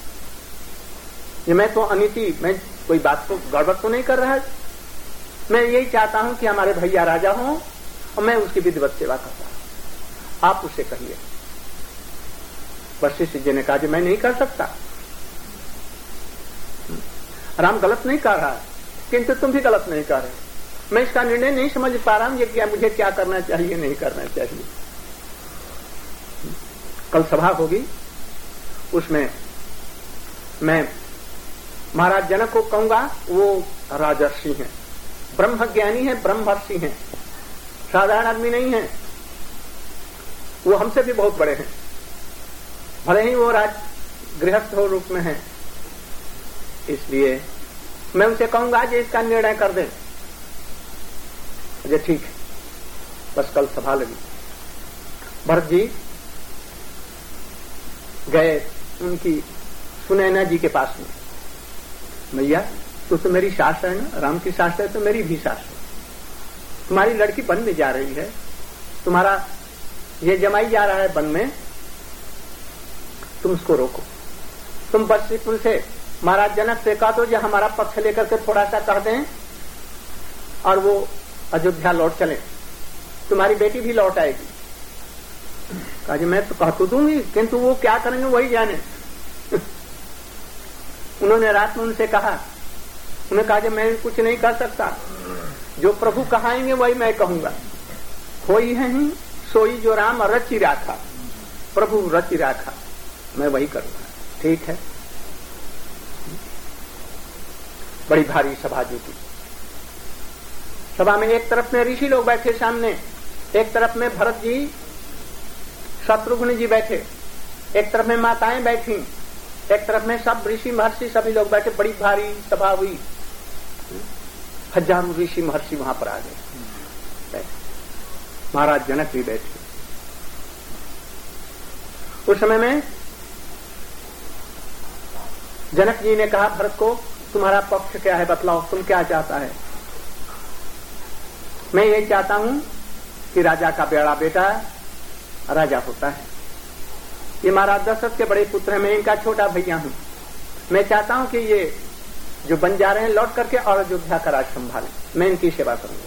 कि मैं तो अनिति, मैं कोई बात को गड़बड़ तो नहीं कर रहा है। मैं यही चाहता हूं कि हमारे भैया राजा हों और मैं उसकी विधिवत सेवा करता हूं, आप उसे कहिए। वशिष्ठ जी ने कहा कि मैं नहीं कर सकता। राम गलत नहीं कर रहा है, किंतु तुम भी गलत नहीं कर रहे। मैं इसका निर्णय नहीं समझ पा रहा हूं, ये क्या मुझे क्या करना चाहिए नहीं करना चाहिए। कल सभा होगी, उसमें मैं महाराज जनक को कहूंगा, वो राजर्षि हैं, ब्रह्म ज्ञानी है, ब्रह्मर्षि हैं, साधारण आदमी नहीं है। वो हमसे भी बहुत बड़े हैं, भले ही वो राज गृहस्थ हो रूप में है। इसलिए मैं उनसे कहूंगा कि इसका निर्णय कर दें। मुझे ठीक है। बस कल सभा लगी। भरत जी गए उनकी सुनैना जी के पास में। भैया तू तो मेरी सास है ना, राम की सास है तो मेरी भी सास है। तुम्हारी लड़की वन में जा रही है, तुम्हारा ये जमाई जा रहा है वन में, तुम उसको रोको। तुम बस उनसे महाराज जनक से कह दो जो हमारा पक्ष लेकर के थोड़ा सा कह दें और वो अयोध्या लौट चले, तुम्हारी बेटी भी लौट आएगी। कहा जी मैं तो कह तो दूंगी, किंतु वो क्या करेंगे वही जाने। उन्होंने रात में उनसे कहा, उन्होंने कहा कि मैं कुछ नहीं कर सकता, जो प्रभु कहाएंगे वही मैं कहूंगा। होई है ही सोई जो राम रचि राखा, प्रभु रचि राखा, मैं वही करूंगा। ठीक है। बड़ी भारी सभा जुटी। सभा में एक तरफ में ऋषि लोग बैठे सामने, एक तरफ में भरत जी शत्रुघ्न जी बैठे, एक तरफ में माताएं बैठी, एक तरफ में सब ऋषि महर्षि सभी लोग बैठे। बड़ी भारी सभा हुई, हजारों ऋषि महर्षि वहां पर आ गए। महाराज जनक भी बैठे। उस समय में जनक जी ने कहा भरत को, तुम्हारा पक्ष क्या है, बतलाओ तुम क्या चाहता है। मैं यही चाहता हूं कि राजा का बेड़ा बेटा राजा होता है। ये महाराज दशरथ के बड़े पुत्र हैं, मैं इनका छोटा भैया हूं। मैं चाहता हूं कि ये जो बन जा रहे हैं लौट करके और अयोध्या का राज संभालें, मैं इनकी सेवा करूंगा।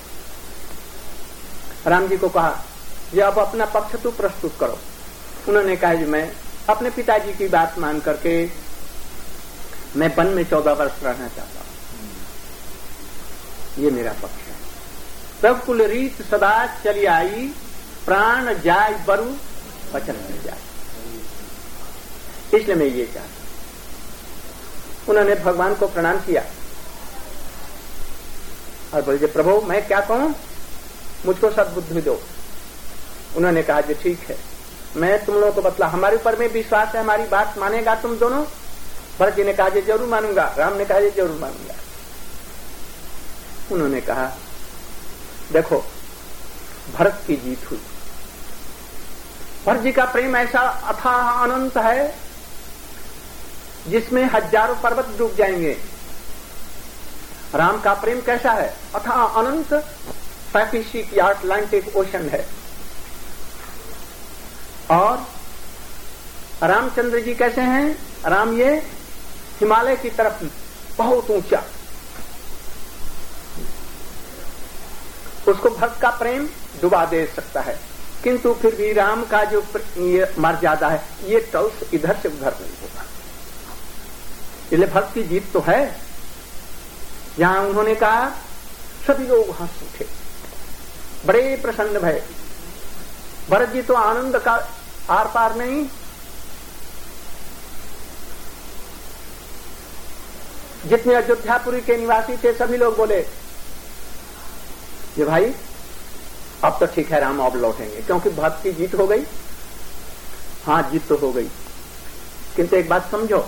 राम जी को कहा ये अब अपना पक्ष तो प्रस्तुत करो। उन्होंने कहा कि मैं अपने पिताजी की बात मान करके मैं वन में चौदह वर्ष रहना चाहता हूं, ये मेरा पक्ष है। तब कुल रीत सदा चली आई, प्राण जाय बरु वचन मिल जाए, इसलिए मैं ये चाहता हूं। उन्होंने भगवान को प्रणाम किया और बोले प्रभु मैं क्या कहूं, मुझको सद्बुद्धि दो। उन्होंने कहा जी ठीक है, मैं तुम लोगों को बतला, हमारे ऊपर में विश्वास है, हमारी बात मानेगा तुम दोनों। भरत जी ने कहा जी जरूर मानूंगा, राम ने कहा जी जरूर मानूंगा। उन्होंने कहा देखो भरत की जीत हुई। भरत जी का प्रेम ऐसा अथाह अनंत है जिसमें हजारों पर्वत डूब जाएंगे। राम का प्रेम कैसा है, अथाह अनंत पैसिफिक या अटलांटिक ओशन है। और रामचंद्र जी कैसे हैं? राम ये हिमालय की तरफ बहुत ऊंचा, उसको भक्त का प्रेम डुबा दे सकता है, किंतु फिर भी राम का जो ये मर्यादा है ये टॉस इधर से उधर नहीं होगा। इसलिए भक्त की जीत तो है। जहां उन्होंने कहा सभी लोग हंस उठे, बड़े प्रसन्न भय। भरत जी तो आनंद का आर पार नहीं। जितने अयोध्यापुरी के निवासी थे सभी लोग बोले ये भाई अब तो ठीक है, राम अब लौटेंगे, क्योंकि भक्त की जीत हो गई। हाँ, जीत तो हो गई, किंतु एक बात समझो,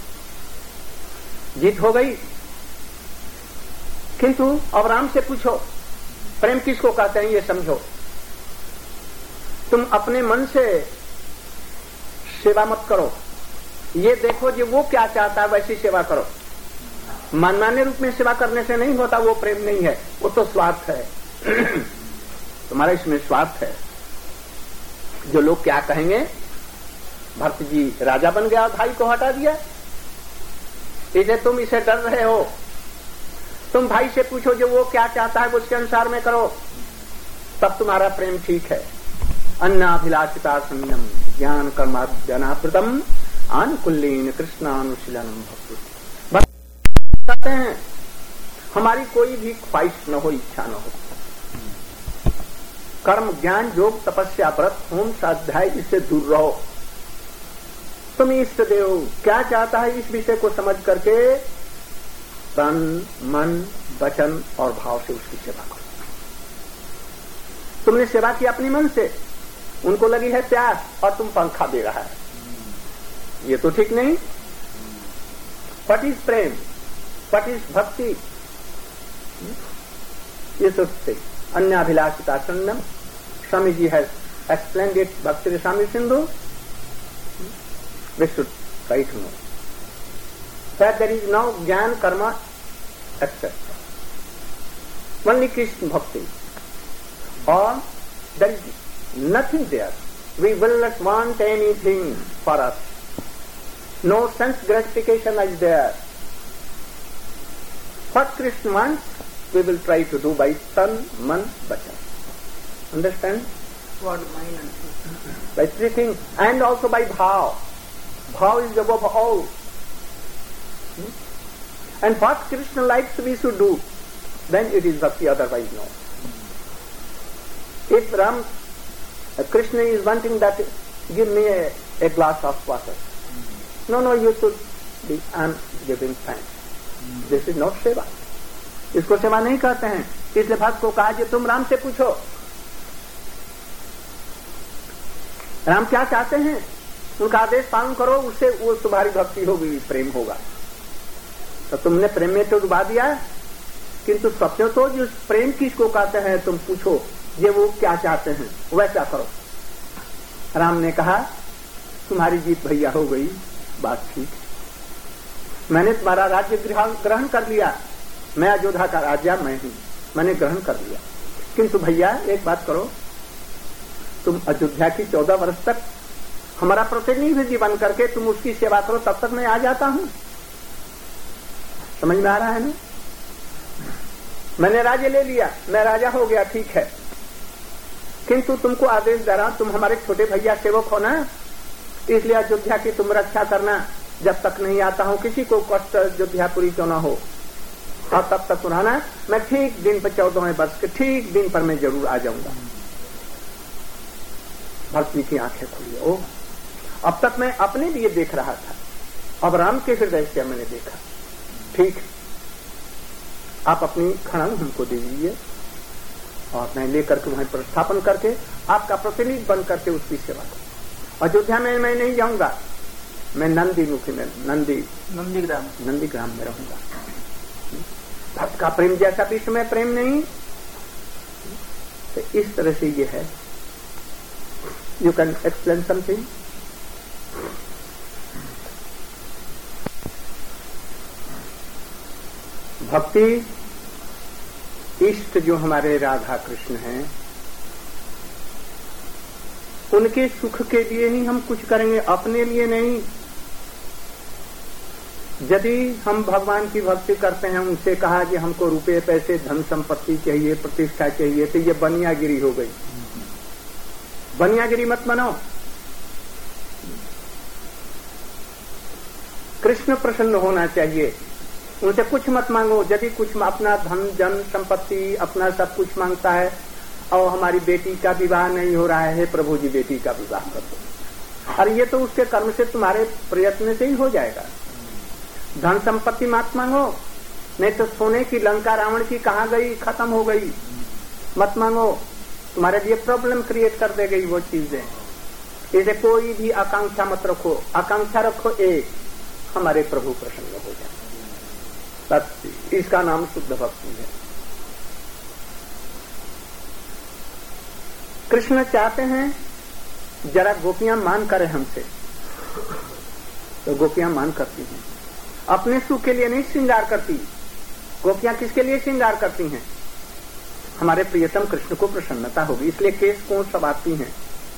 जीत हो गई किंतु अब राम से पूछो प्रेम किसको कहते हैं ये समझो। तुम अपने मन से सेवा मत करो, ये देखो जो वो क्या चाहता है वैसी सेवा करो। मनमाने रूप में सेवा करने से नहीं होता, वो प्रेम नहीं है, वो तो स्वार्थ है। तुम्हारा इसमें स्वार्थ है। जो लोग क्या कहेंगे, भरत जी राजा बन गया और भाई को हटा दिया, इसे तुम इसे डर रहे हो। तुम भाई से पूछो जो वो क्या चाहता है उसके अनुसार में करो, तब तुम्हारा प्रेम ठीक है। अन्नाभिलाषिता संयम ज्ञान कर्माद्यनापृतम आनुकुल्लीन कृष्णानुशीलनम भक्ति। कहते हैं हमारी कोई भी ख्वाहिश न हो, इच्छा न हो, कर्म ज्ञान योग तपस्या व्रत होम स्वाध्याय इससे दूर रहो। तुम इष्ट देव क्या चाहता है इस विषय को समझ करके तन मन वचन और भाव से उसकी सेवा करो। तुमने सेवा की अपने मन से, उनको लगी है प्यास और तुम पंखा दे रहा है, ये तो ठीक नहीं। What is prem, what is bhakti, ये सोचते। अन्याभिलाषिता संयम, Swami ji has explained it Bhakti Rasamrita Sindhu. We should try to know that there is no jnana karma et cetera. Only Krishna bhakti, or there is nothing there. We will not want anything for us. No sense gratification is there. What Krishna wants, we will try to do by tan, man, vachan. Understand? Word, mind and soul. By three things, and also by bhav. Bhav is above all. And what Krishna likes we should do, then it is bhakti, otherwise no. If Ram, uh, Krishna is wanting that, give me a, a glass of water. No, no, you should be, I am giving thanks. This is not seva. इसको सेवा नहीं कहते हैं। इसलिए भक्त को कहा कि तुम राम से पूछो राम क्या चाहते हैं, उनका आदेश पालन करो, उससे वो तुम्हारी भक्ति होगी, प्रेम होगा। तो तुमने प्रेम में तो डुबा दिया, किंतु सत्य तो जो प्रेम किसको कहते हैं तुम पूछो, ये वो क्या चाहते हैं वैसा करो। राम ने कहा तुम्हारी जीत भैया हो गई, बात ठीक, मैंने तुम्हारा राज्य ग्रहण कर लिया, मैं अयोध्या का राजा मैं हूं, मैंने ग्रहण कर लिया, किंतु भैया एक बात करो, तुम अयोध्या की चौदह वर्ष तक हमारा प्रतिनिधि बन करके तुम उसकी सेवा करो, तब तक मैं आ जाता हूं। समझ में आ रहा है ना? मैंने राज्य ले लिया, मैं राजा हो गया, ठीक है, किंतु तुमको आदेश दे रहा, तुम हमारे छोटे भैया सेवक हो ना, इसलिए अयोध्या की तुम रक्षा करना, जब तक नहीं आता हूं किसी को कष्ट अयोध्यापुरी क्यों ना हो, और तब तक सुनाना, मैं ठीक दिन पर चौदहवें वर्ष के ठीक दिन पर मैं जरूर आ जाऊंगा। भरत जी की आंखें खुली, ओ अब तक मैं अपने लिए देख रहा था, अब राम के हृदय से मैंने देखा, ठीक, आप अपनी खड़ंग हमको दे दीजिए और मैं लेकर के वहां प्रस्थापन करके आपका प्रतिनिधि बन करके उसकी सेवा करूं। अयोध्या में मैं नहीं जाऊंगा, मैं नंदी मुखी में नंदी नंदीग्राम नंदीग्राम में रहूंगा। भक्त का प्रेम जैसा विश्व में प्रेम नहीं, तो इस तरह से ये है। You can explain something. भक्ति इष्ट जो हमारे राधा कृष्ण हैं, उनके सुख के लिए ही हम कुछ करेंगे, अपने लिए नहीं। यदि हम भगवान की भक्ति करते हैं, उनसे कहा कि हमको रुपए पैसे धन संपत्ति चाहिए, प्रतिष्ठा चाहिए, तो ये बनियागिरी हो गई। बनियागिरी मत बनाओ। कृष्ण प्रसन्न होना चाहिए, उनसे कुछ मत मांगो। यदि कुछ अपना धन जन संपत्ति अपना सब कुछ मांगता है और हमारी बेटी का विवाह नहीं हो रहा है, प्रभु जी बेटी का विवाह कर दो, और ये तो उसके कर्म से तुम्हारे प्रयत्न से ही हो जाएगा। धन संपत्ति मत मांगो, नहीं तो सोने की लंका रावण की कहाँ गई, खत्म हो गई। मत मांगो, तुम्हारे लिए प्रॉब्लम क्रिएट कर दे गई वो चीजें। इसे कोई भी आकांक्षा मत रखो, आकांक्षा रखो एक, हमारे प्रभु प्रसन्न हो जाए, बस। इसका नाम शुद्ध भक्ति है। कृष्ण चाहते हैं जरा गोपियां मान करें हमसे, तो गोपियां मान करती हैं। अपने सुख के लिए नहीं श्रृंगार करती। गोपियां किसके लिए श्रृंगार करती हैं? हमारे प्रियतम कृष्ण को प्रसन्नता होगी, इसलिए केस कोण सब आती हैं।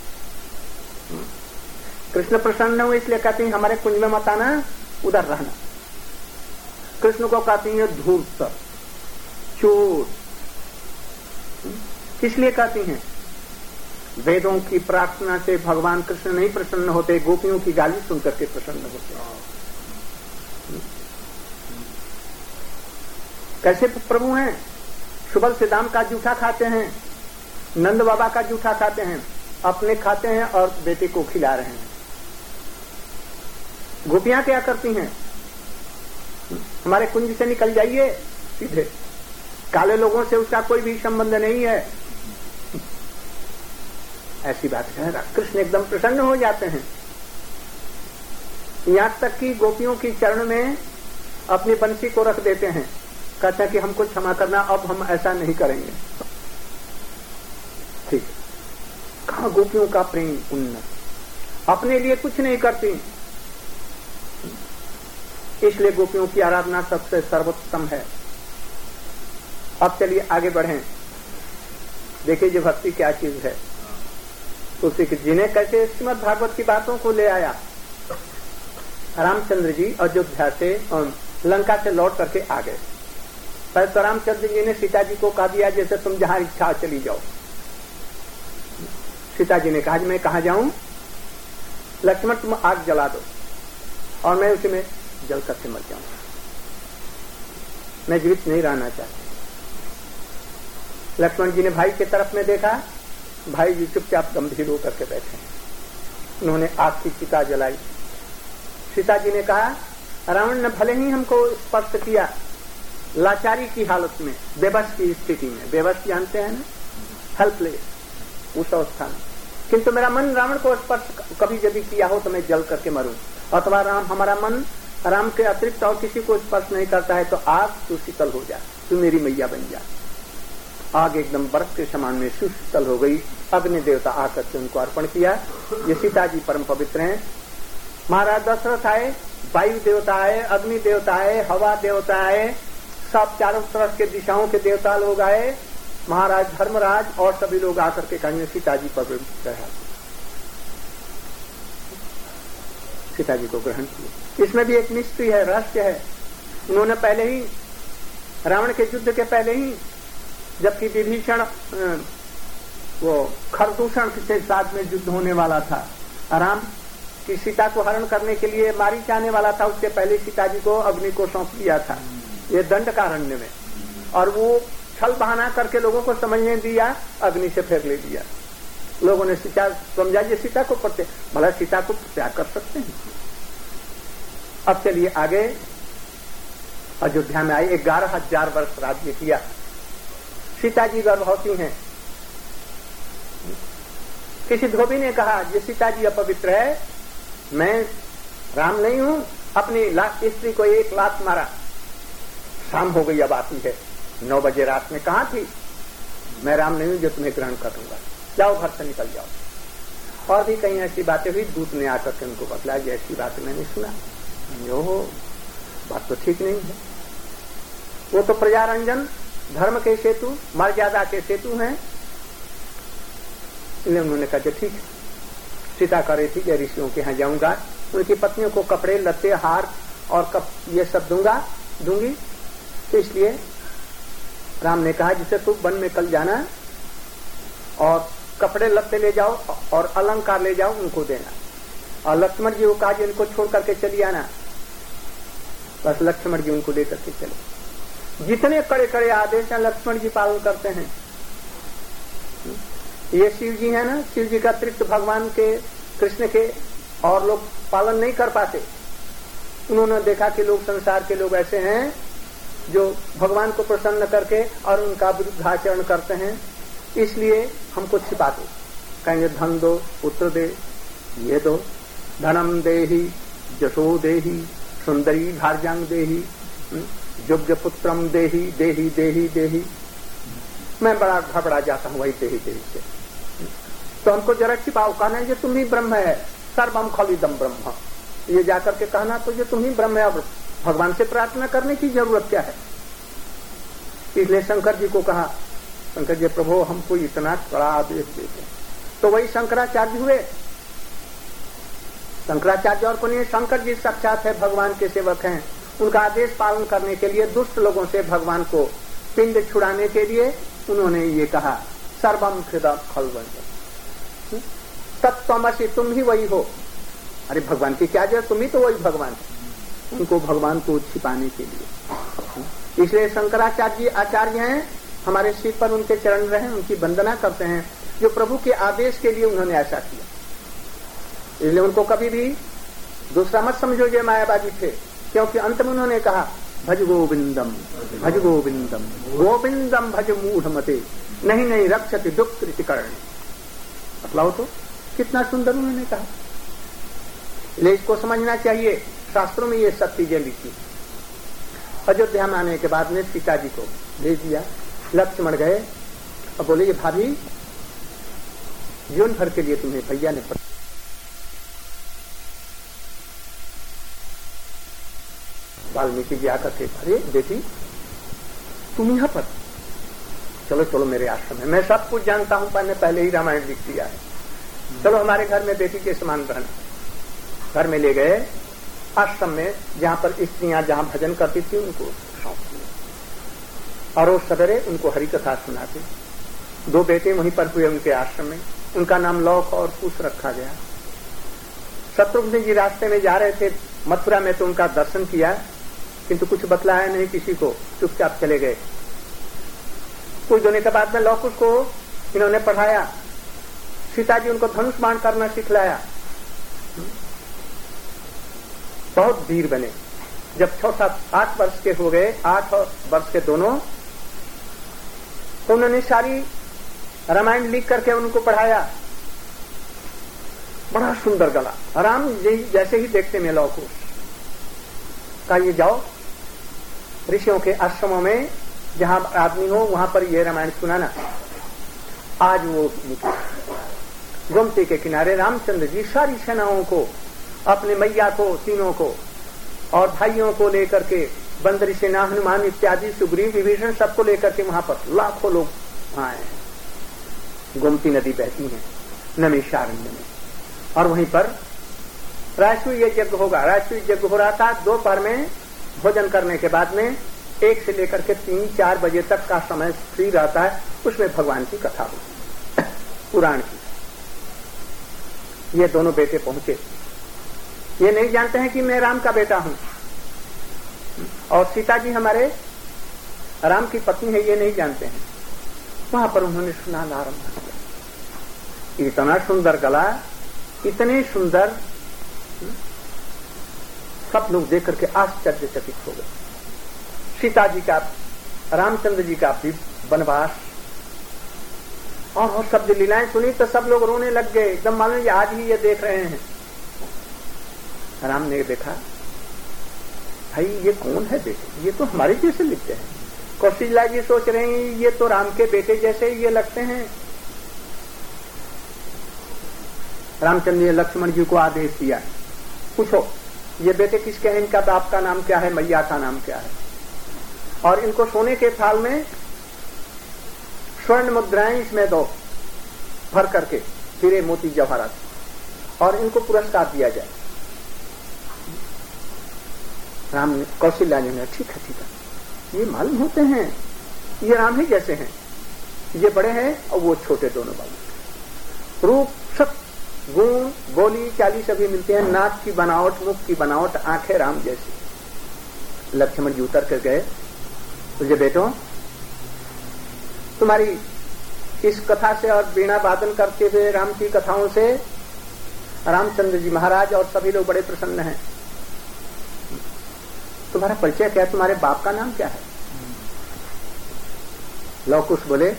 कृष्ण प्रसन्न हुए इसलिए कहती हैं हमारे कुंज में मत आना, उधर रहना। कृष्ण को कहती है धूर्त, चोर। किस लिए कहती हैं? वेदों की प्रार्थना से भगवान कृष्ण नहीं प्रसन्न होते, गोपियों की गाली सुनकर के प्रसन्न होते हैं। कैसे प्रभु हैं? सुबल से दाम का जूठा खाते हैं, नंद बाबा का जूठा खाते हैं, अपने खाते हैं और बेटे को खिला रहे हैं। गोपियां क्या करती हैं? हमारे कुंज से निकल जाइए सीधे, काले लोगों से उसका कोई भी संबंध नहीं है, ऐसी बात है। कृष्ण एकदम प्रसन्न हो जाते हैं। यहां तक कि गोपियों की चरण में अपनी बंसी को रख देते हैं, कहते हैं कि हमको क्षमा करना, अब हम ऐसा नहीं करेंगे। ठीक, कहा गोपियों का प्रेम उन्नत, अपने लिए कुछ नहीं करती, इसलिए गोपियों की आराधना सबसे सर्वोत्तम है। अब चलिए आगे बढ़ें, देखिए जो भक्ति क्या चीज है। तुलसी की जी ने कैसे श्रीमद् भागवत की बातों को ले आया। रामचंद्र जी अयोध्या से लंका से लौट करके आ गए। पहले तो रामचंद्र जी ने सीता जी को कहा दिया जैसे तुम जहां इच्छा चली जाओ। सीता जी ने कहा मैं कहां जाऊं? लक्ष्मण तुम आग जला दो और मैं उसी में जल करके मर जाऊं, मैं जीवित नहीं रहना चाहती। लक्ष्मण जी ने भाई की तरफ में देखा, भाई जी चुपचाप गंभीर होकर के बैठे हैं। उन्होंने आग की चिता जलाई। सीता जी ने कहा रावण ने भले ही हमको स्पर्श किया, लाचारी की हालत में, बेबस की स्थिति में, बेबस जानते हैं ना, हेल्पलेस उस अवस्था में, किंतु मेरा मन रावण को स्पर्श कभी यदि किया हो तो मैं जल करके मरूं। अथवा राम हमारा मन राम के अतिरिक्त और किसी को स्पर्श नहीं करता है तो आग तू शीतल हो जा, तू मेरी मैया बन जा। आग एकदम बर्फ के समान में सुशीतल हो गई। अग्नि देवता आकर के उनको अर्पण किया। ये सीता जी परम पवित्र हैं। महाराज दशरथ आए, वायु देवता आए, अग्नि देवता आए, हवा देवता आए, सब चारों तरफ के दिशाओं के देवता लोग आए। महाराज धर्मराज और सभी लोग आकर के कहेंगे सीता जी पवित्र है, सीता जी को ग्रहण किया। इसमें भी एक मिस्ट्री है, रहस्य है। उन्होंने पहले ही रावण के युद्ध के पहले ही, जबकि विभीषण वो खरदूषण के साथ में युद्ध होने वाला था, राम की सीता को हरण करने के लिए मारीच आने वाला था, उसके पहले सीता जी को अग्नि को सौंप दिया था ये दंडकारण्य में, और वो छल बहाना करके लोगों को समझने दिया, अग्नि से फेंक ले दिया। लोगों ने सीता समझा ये सीता को पड़ते, भला सीता को त्याग कर सकते हैं। अब चलिए आगे, अयोध्या में आए, ग्यारह हजार वर्ष राज्य किया। सीता जी गर्भवती हैं। किसी धोबी ने कहा ये सीता जी अपवित्र है, मैं राम नहीं हूं, अपनी स्त्री को एक लात मारा। शाम हो गई, अब आती है, नौ बजे रात में कहां थी, मैं राम नहीं हूं जो तुम्हें ग्रहण कर लूंगा, जाओ घर से निकल जाओ। और भी कहीं ऐसी बातें हुई, दूत ने आकर के उनको बतलाया ऐसी बात मैंने सुना, जो बात तो ठीक नहीं है। वो तो प्रजारंजन धर्म के सेतु, मर्यादा के सेतु हैं। इसलिए उन्होंने कहा ठीक है, सीता कह रही थी कि ऋषियों के यहाँ जाऊंगा, उनकी पत्नियों को कपड़े लत्ते हार और कप ये सब दूंगा दूंगी। तो इसलिए राम ने कहा जिसे तू वन में कल जाना और कपड़े लत्ते ले जाओ और अलंकार ले जाओ, उनको देना। और लक्ष्मण जी को कहा कि इनको छोड़ करके चली आना। बस लक्ष्मण जी उनको लेकर के चले। जितने कड़े कड़े आदेश हैं लक्ष्मण जी पालन करते हैं। ये शिव जी है ना, शिव जी का अतिरिक्त भगवान के कृष्ण के और लोग पालन नहीं कर पाते। उन्होंने देखा कि लोग संसार के लोग ऐसे हैं जो भगवान को प्रसन्न करके और उनका विरुद्धाचरण करते हैं, इसलिए हमको छिपा दो। कहेंगे धन दो, पुत्र दे, ये दो, धनम देहि जशो देहि सुंदरी भार्यांग देहि योग्य पुत्रम देहि देहि देहि देहि। मैं बड़ा घबरा जाता हूँ वही देहि देहि से। तो हमको जरा छिपाओ, कहना ये तुम ही ब्रह्म है, सर्वम खलिदम ब्रह्म, ये जाकर के कहना तो ये तुम ही ब्रह्म है। अब भगवान से प्रार्थना करने की जरूरत क्या है? इसलिए शंकर जी को कहा, शंकर जी प्रभु हमको इतना बड़ा आदेश देते। तो वही शंकराचार्य हुए। शंकराचार्य और कौन है? शंकर जी साक्षात है, भगवान के सेवक हैं। उनका आदेश पालन करने के लिए दुष्ट लोगों से भगवान को पिंड छुड़ाने के लिए उन्होंने ये कहा सर्वम हृदय खलवंत तत्त्वमसि, तुम ही वही हो। अरे भगवान की क्या जरूरत, तुम ही तो वही भगवान है। उनको भगवान को छिपाने के लिए इसलिए शंकराचार्य जी आचार्य हैं, हमारे सिर पर उनके चरण रहे, उनकी वंदना करते हैं, जो प्रभु के आदेश के लिए उन्होंने ऐसा किया। इसलिए उनको कभी भी दूसरा मत समझो ये मायावादी थे, क्योंकि अंत में उन्होंने कहा भज गोविंदम भज गोविंदम गोविंदम भज मूढ़ मते नहीं नहीं रक्षति दुख कृतिकर्ण। मतलब तो कितना सुंदर उन्होंने कहा। इसलिए इसको समझना चाहिए, शास्त्रों में ये सब चीजें लिखी। अयोध्या में आने के बाद में सीता जी को भेज दिया। लक्ष्मण गए और बोले ये भाभी जीवन भर के लिए तुम्हें भैया ने। वाल्मीकि जी आकर के, अरे बेटी तुम यहाँ पर, चलो चलो मेरे आश्रम में, मैं सब कुछ जानता हूँ, मैंने पहले ही रामायण लिख दिया है, चलो हमारे घर में बेटी के समान रहना। घर में ले गए, आश्रम में जहाँ पर स्त्रियां जहाँ भजन करती थी उनको सौंप दिया और रोज सवेरे उनको हरि कथा सुनाते। दो बेटे वहीं पर हुए उनके आश्रम में, उनका नाम लौक और कुश रखा गया। शत्रुघ्न जी रास्ते में जा रहे थे मथुरा में, तो उनका दर्शन किया, किंतु कुछ बतलाया नहीं किसी को, चुपचाप चले गए। कुछ दिनों के बाद में लौकुश को इन्होंने पढ़ाया, सीता जी उनको धनुष बाण करना सिखलाया। बहुत वीर बने। जब छह सात आठ वर्ष के हो गए, आठ वर्ष के दोनों, तो उन्होंने सारी रामायण लिख करके उनको पढ़ाया। बड़ा सुंदर गला, राम जी जैसे ही देखते में लौकुश का ये जाओ ऋषियों के आश्रमों में जहां आदमी हो वहां पर ये रामायण सुनाना। आज वो गोमती के किनारे रामचंद्र जी सारी सेनाओं को, अपने मैया को, तीनों को और भाइयों को लेकर के, बंदरी सेना, हनुमान इत्यादि, सुग्रीव, विभीषण सबको लेकर के वहां पर लाखों लोग आए हैं। गोमती नदी बहती है नैमिषारण्य में, और वहीं पर राष्ट्रीय यज्ञ होगा। राष्ट्रीय यज्ञ हो रहा था। दोपहर में भोजन करने के बाद में एक से लेकर के तीन चार बजे तक का समय फ्री रहता है, उसमें भगवान की कथा होती पुराण की। ये दोनों बेटे पहुंचे, ये नहीं जानते हैं कि मैं राम का बेटा हूं और सीता जी हमारे राम की पत्नी है, ये नहीं जानते हैं। वहां पर उन्होंने सुनाना आरंभ किया। इतना सुंदर गला, इतने सुंदर, सब लोग देख करके आश्चर्यचकित हो गए। सीता जी का, रामचंद्र जी का वनवास और, और सब लीलाएं सुनी तो सब लोग रोने लग गए, एकदम मालूम आज ही ये देख रहे हैं। राम ने देखा, भाई ये कौन है बेटे, ये तो हमारे जैसे लिखते हैं। कौशल्या जी सोच रहे हैं ये तो राम के बेटे जैसे ये लगते हैं। रामचंद्र ने लक्ष्मण जी को आदेश दिया, पूछो ये बेटे किसके हैं, इनका बाप का नाम क्या है, मैया का नाम क्या है, और इनको सोने के थाल में स्वर्ण मुद्राएं इसमें दो भर करके, हीरे मोती जवाहरात, और इनको पुरस्कार दिया जाए। राम ने कौशल्या जी ने ठीक है ठीक है, ये मालूम होते हैं ये राम ही जैसे हैं, ये बड़े हैं और वो छोटे दोनों बाबू। रूप सब गुण बोली चाली सभी मिलते हैं, नाक की बनावट मुख की बनावट आंखें राम जैसी। लक्ष्मण जी उतर कर गए, तुझे बेटो तुम्हारी इस कथा से और वीणा वादन करते हुए राम की कथाओं से रामचंद्र जी महाराज और सभी लोग बड़े प्रसन्न हैं। तुम्हारा परिचय क्या है, तुम्हारे बाप का नाम क्या है? लव कुश बोले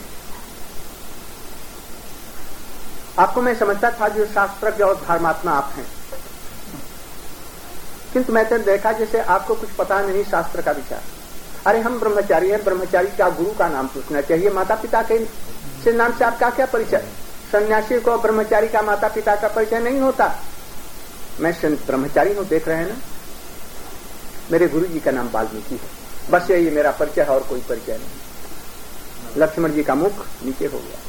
आपको मैं समझता था जो शास्त्रज्ञ और धर्मात्मा आप हैं, किंतु मैं तो देखा जैसे आपको कुछ पता नहीं शास्त्र का विचार। अरे हम ब्रह्मचारी हैं, ब्रह्मचारी का गुरु का नाम पूछना चाहिए, माता पिता के से नाम से आपका क्या परिचय? सन्यासी को ब्रह्मचारी का माता पिता का परिचय नहीं होता। मैं ब्रह्मचारी हूं, देख रहे हैं ना, मेरे गुरु जी का नाम वाल्मीकि है, बस यही मेरा परिचय है और कोई परिचय नहीं। लक्ष्मण जी का मुख नीचे हो गया।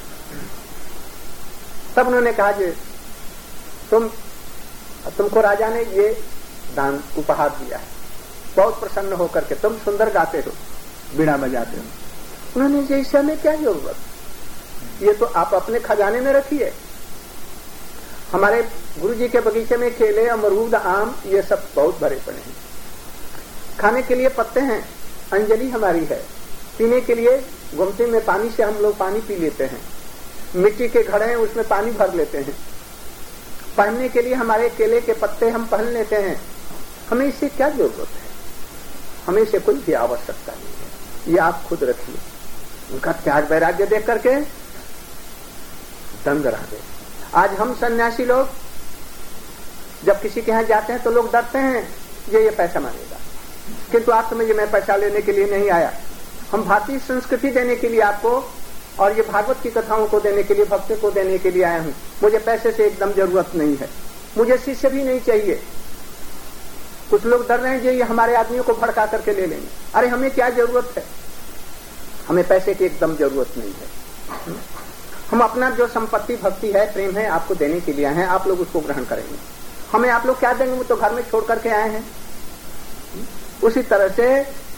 तब उन्होंने कहा कि तुम तुमको राजा ने ये दान उपहार दिया है, बहुत प्रसन्न होकर के तुम सुंदर गाते हो, बीड़ा बजाते हो। उन्होंने कहा इससे हमें क्या जरूरत, ये तो आप अपने खजाने में रखिए। हमारे गुरु जी के बगीचे में केले अमरूद आम ये सब बहुत भरे पड़े हैं, खाने के लिए पत्ते हैं, अंजलि हमारी है, पीने के लिए गुमटी में पानी से हम लोग पानी पी लेते हैं, मिट्टी के घड़े हैं उसमें पानी भर लेते हैं, पहनने के लिए हमारे केले के पत्ते हम पहन लेते हैं, हमें इससे क्या जरूरत है, हमें इससे कोई भी आवश्यकता नहीं है, ये आप खुद रखिए। उनका त्याग वैराग्य देख करके दंग रह गए। आज हम सन्यासी लोग जब किसी के यहाँ जाते हैं तो लोग डरते हैं ये ये पैसा मांगेगा, किंतु आप समझिए मैं पैसा लेने के लिए नहीं आया, हम भारतीय संस्कृति देने के लिए आपको और ये भागवत की कथाओं को देने के लिए, भक्ति को देने के लिए आया हूं। मुझे पैसे से एकदम जरूरत नहीं है, मुझे शिष्य भी नहीं चाहिए। कुछ लोग डर रहे हैं ये हमारे आदमियों को भड़का करके ले लेंगे। अरे हमें क्या जरूरत है, हमें पैसे की एकदम जरूरत नहीं है। हम अपना जो संपत्ति भक्ति है प्रेम है आपको देने के लिए आए हैं, आप लोग उसको ग्रहण करेंगे। हमें आप लोग क्या देंगे, वो तो घर में छोड़ करके आए हैं। उसी तरह से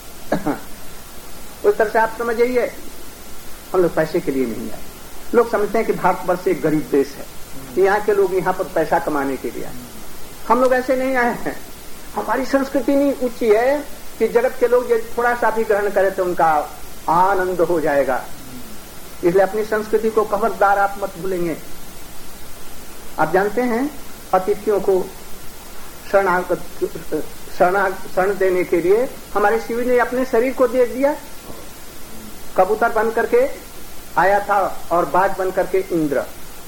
उस तरह से आप समझिए हम लोग पैसे के लिए नहीं आए। लोग समझते हैं कि भारतवर्ष एक गरीब देश है, यहाँ के लोग यहाँ पर पैसा कमाने के लिए आए। हम लोग ऐसे नहीं आए हैं। हमारी संस्कृति नहीं ऊंची है कि जगत के लोग ये थोड़ा सा भी ग्रहण करें तो उनका आनंद हो जाएगा। इसलिए अपनी संस्कृति को खबरदार आप मत भूलेंगे। आप जानते हैं अतिथियों को शरणागत शरण देने के लिए हमारे शिविर ने अपने शरीर को दे दिया। कबूतर बन करके आया था और बाज बन करके इंद्र।